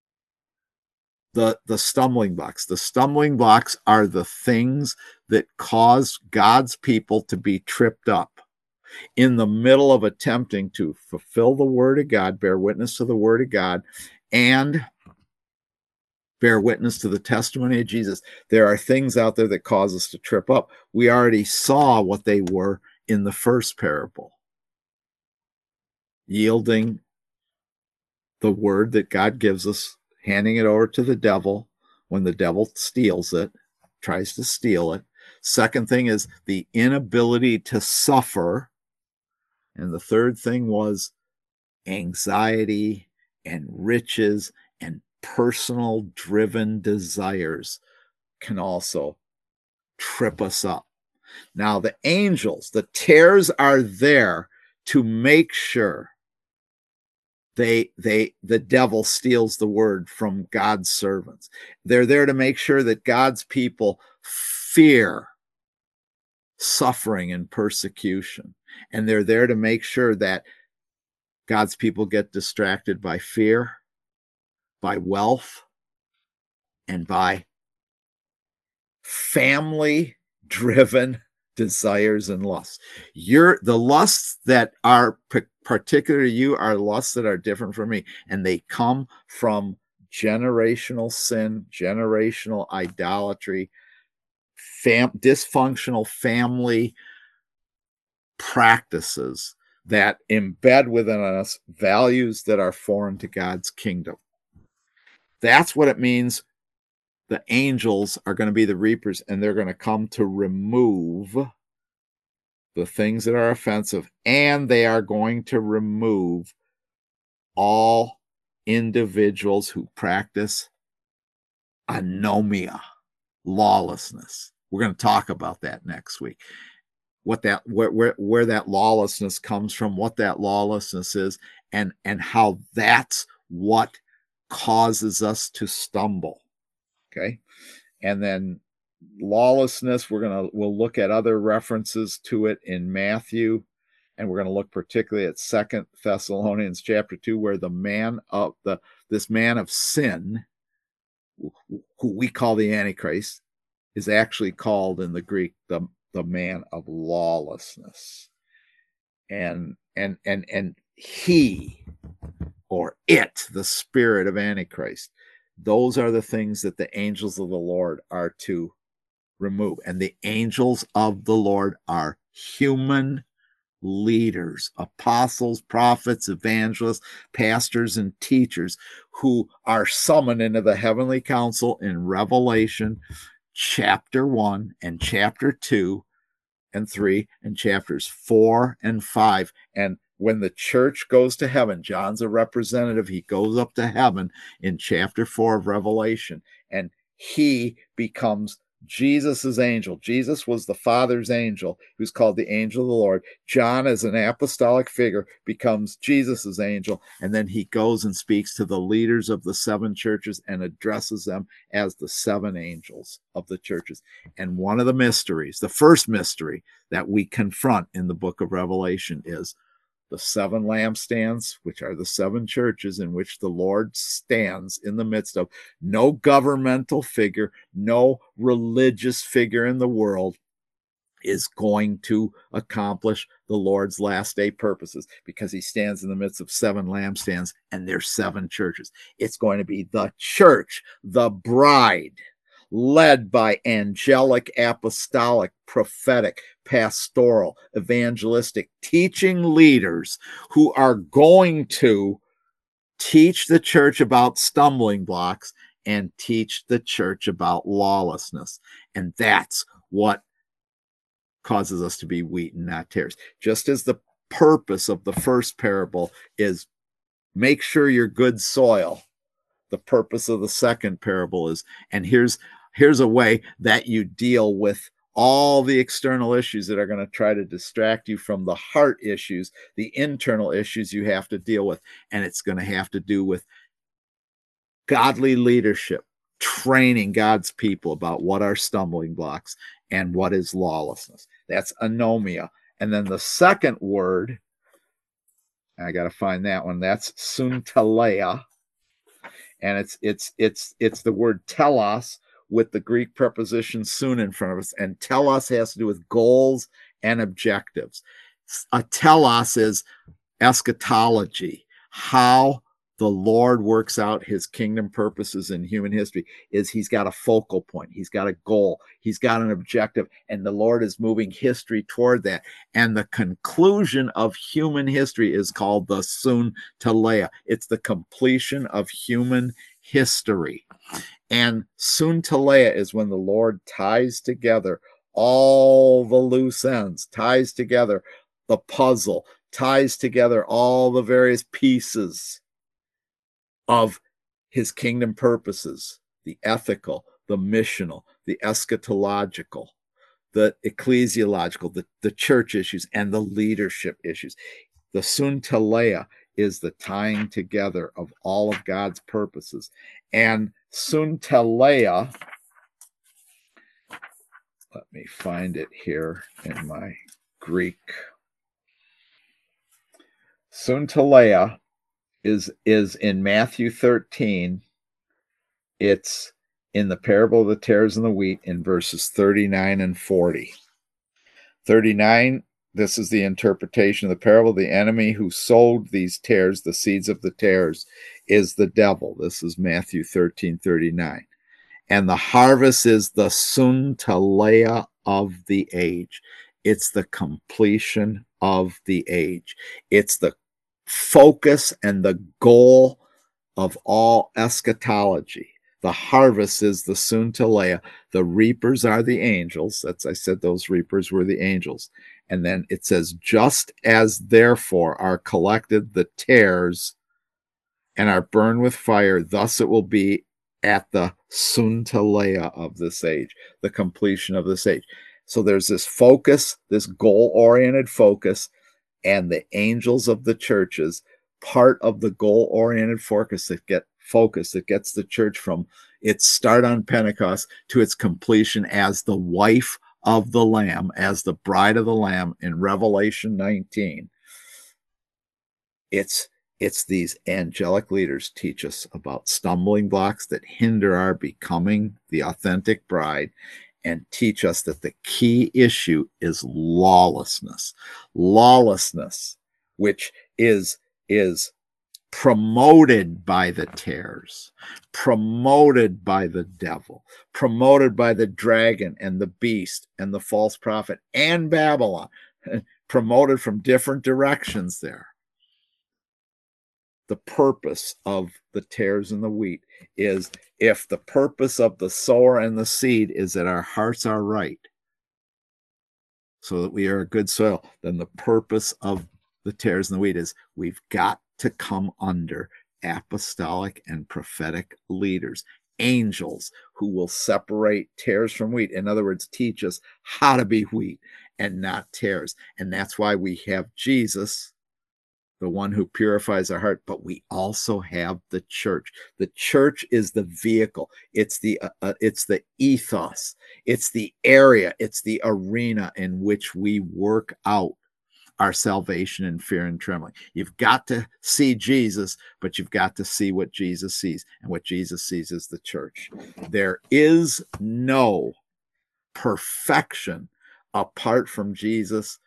A: the stumbling blocks. The stumbling blocks are the things that cause God's people to be tripped up in the middle of attempting to fulfill the word of God, bear witness to the word of God, and bear witness to the testimony of Jesus. There are things out there that cause us to trip up. We already saw what they were in the first parable. Yielding the word that God gives us, handing it over to the devil when the devil steals it, tries to steal it. Second thing is the inability to suffer. And the third thing was anxiety and riches and personal driven desires can also trip us up. Now, the angels, the tares, are there to make sure the devil steals the word from God's servants. They're there to make sure that God's people fear suffering and persecution. And they're there to make sure that God's people get distracted by fear, by wealth, and by family-driven desires and lusts. The lusts that are particular to you are lusts that are different from me, and they come from generational sin, generational idolatry, dysfunctional family practices that embed within us values that are foreign to God's kingdom. That's what it means. The angels are going to be the reapers, and they're going to come to remove the things that are offensive, and they are going to remove all individuals who practice anomia, lawlessness. We're going to talk about that next week. What that where that lawlessness comes from, what that lawlessness is, and how that's what causes us to stumble. Okay. And then lawlessness, we'll look at other references to it in Matthew, and we're going to look particularly at 2 Thessalonians chapter 2, where this man of sin, who we call the Antichrist, is actually called in the Greek the man of lawlessness. And he, or it, the spirit of Antichrist, those are the things that the angels of the Lord are to remove. And the angels of the Lord are human leaders, apostles, prophets, evangelists, pastors, and teachers who are summoned into the heavenly council in Revelation chapter 1 and chapter 2 and 3 and chapters 4 and 5. And when the church goes to heaven, John's a representative. He goes up to heaven in chapter 4 of Revelation, and he becomes Jesus's angel. Jesus was the Father's angel, who's called the angel of the Lord. John, as an apostolic figure, becomes Jesus's angel, and then he goes and speaks to the leaders of the 7 churches and addresses them as the 7 angels of the churches. And one of the mysteries, the first mystery that we confront in the book of Revelation, is the 7 lampstands, which are the 7 churches in which the Lord stands in the midst of. No governmental figure, no religious figure in the world is going to accomplish the Lord's last day purposes, because he stands in the midst of 7 lampstands, and there's 7 churches. It's going to be the church, the bride, led by angelic, apostolic, prophetic, pastoral, evangelistic, teaching leaders who are going to teach the church about stumbling blocks and teach the church about lawlessness. And that's what causes us to be wheat and not tares. Just as the purpose of the first parable is make sure you're good soil, the purpose of the second parable is, and here's a way that you deal with all the external issues that are going to try to distract you from the heart issues, the internal issues you have to deal with. And it's going to have to do with godly leadership, training God's people about what are stumbling blocks and what is lawlessness. That's anomia. And then the second word, I got to find that one, that's suntaleia. And it's the word telos with the Greek preposition soon in front of us. And telos has to do with goals and objectives. A telos is eschatology, how the Lord works out his kingdom purposes in human history. Is he's got a focal point, he's got a goal, he's got an objective, and the Lord is moving history toward that. And the conclusion of human history is called the sun teleia. It's the completion of human history. And sun teleia is when the Lord ties together all the loose ends, ties together the puzzle, ties together all the various pieces of his kingdom purposes, the ethical, the missional, the eschatological, the ecclesiological, the church issues, and the leadership issues. The sun teleia is the tying together of all of God's purposes. And sun teleia, let me find it here in my Greek. Sun teleia is in Matthew 13. It's in the parable of the tares and the wheat in verses 39 and 40. 39, this is the interpretation of the parable. The enemy who sowed these tares, the seeds of the tares, is the devil. This is Matthew 13:39. And the harvest is the suntaleia of the age. It's the completion of the age. It's the focus and the goal of all eschatology. The harvest is the suntaleia. The reapers are the angels. That's, I said those reapers were the angels. And then it says, just as therefore are collected the tares and are burned with fire, thus it will be at the suntaleia of this age, the completion of this age. So there's this focus, this goal-oriented focus, and the angels of the churches, part of the goal-oriented focus that gets the church from its start on Pentecost to its completion as the wife of the Lamb, as the bride of the Lamb in Revelation 19. It's these angelic leaders teach us about stumbling blocks that hinder our becoming the authentic bride, and teach us that the key issue is lawlessness. Lawlessness, which is promoted by the tares, promoted by the devil, promoted by the dragon and the beast and the false prophet and Babylon, promoted from different directions there. The purpose of the tares and the wheat is, if the purpose of the sower and the seed is that our hearts are right, so that we are a good soil, then the purpose of the tares and the wheat is we've got to come under apostolic and prophetic leaders, angels who will separate tares from wheat. In other words, teach us how to be wheat and not tares. And that's why we have Jesus, the one who purifies our heart, but we also have the church. The church is the vehicle. It's the ethos. It's the area. It's the arena in which we work out our salvation in fear and trembling. You've got to see Jesus, but you've got to see what Jesus sees. And what Jesus sees is the church. There is no perfection apart from Jesus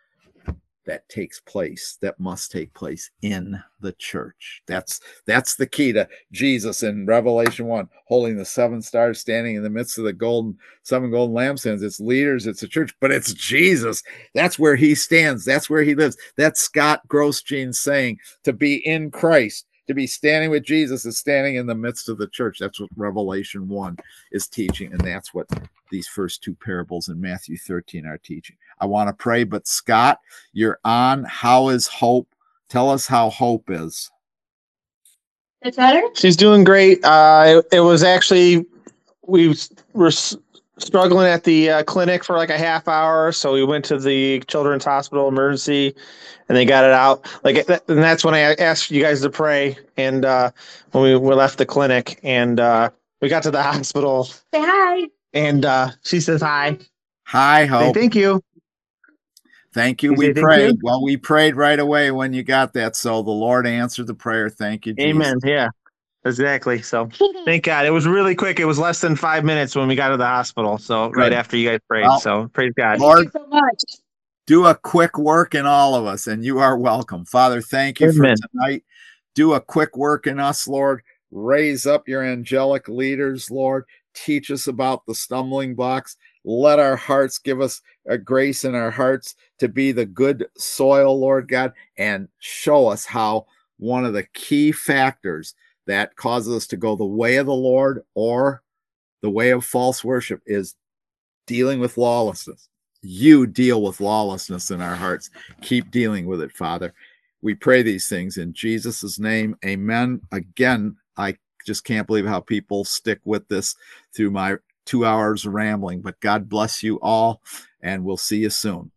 A: that must take place in the church. That's the key to Jesus in Revelation 1, holding the 7 stars, standing in the midst of the 7 golden lampstands. It's leaders, it's a church, but it's Jesus. That's where he stands. That's where he lives. That's Scott Grosjean saying, to be in Christ, to be standing with Jesus is standing in the midst of the church. That's what Revelation 1 is teaching, and that's what these first 2 parables in Matthew 13 are teaching. I want to pray, but Scott, you're on. How is Hope? Tell us how Hope is.
B: It's better? She's doing great. It was actually, we were struggling at the clinic for like a half hour, so we went to the Children's Hospital emergency, and they got it out. And that's when I asked you guys to pray, and when we left the clinic, and we got to the hospital. Say hi. And she says hi.
A: Hi, Hope.
B: Say thank you.
A: Thank you. We prayed. Well, we prayed right away when you got that. So the Lord answered the prayer. Thank you, Jesus.
B: Amen. Yeah, exactly. So thank God. It was really quick. It was less than 5 minutes when we got to the hospital. So right after you guys prayed. Well, so praise God.
A: Lord, thank you so much. Do a quick work in all of us, and you are welcome. Father, thank you Amen. For tonight. Do a quick work in us, Lord. Raise up your angelic leaders, Lord. Teach us about the stumbling blocks. Let our hearts, give us a grace in our hearts to be the good soil, Lord God, and show us how one of the key factors that causes us to go the way of the Lord or the way of false worship is dealing with lawlessness. You deal with lawlessness in our hearts. Keep dealing with it, Father. We pray these things in Jesus' name. Amen. Again, I just can't believe how people stick with this through my 2 hours of rambling, but God bless you all, and we'll see you soon.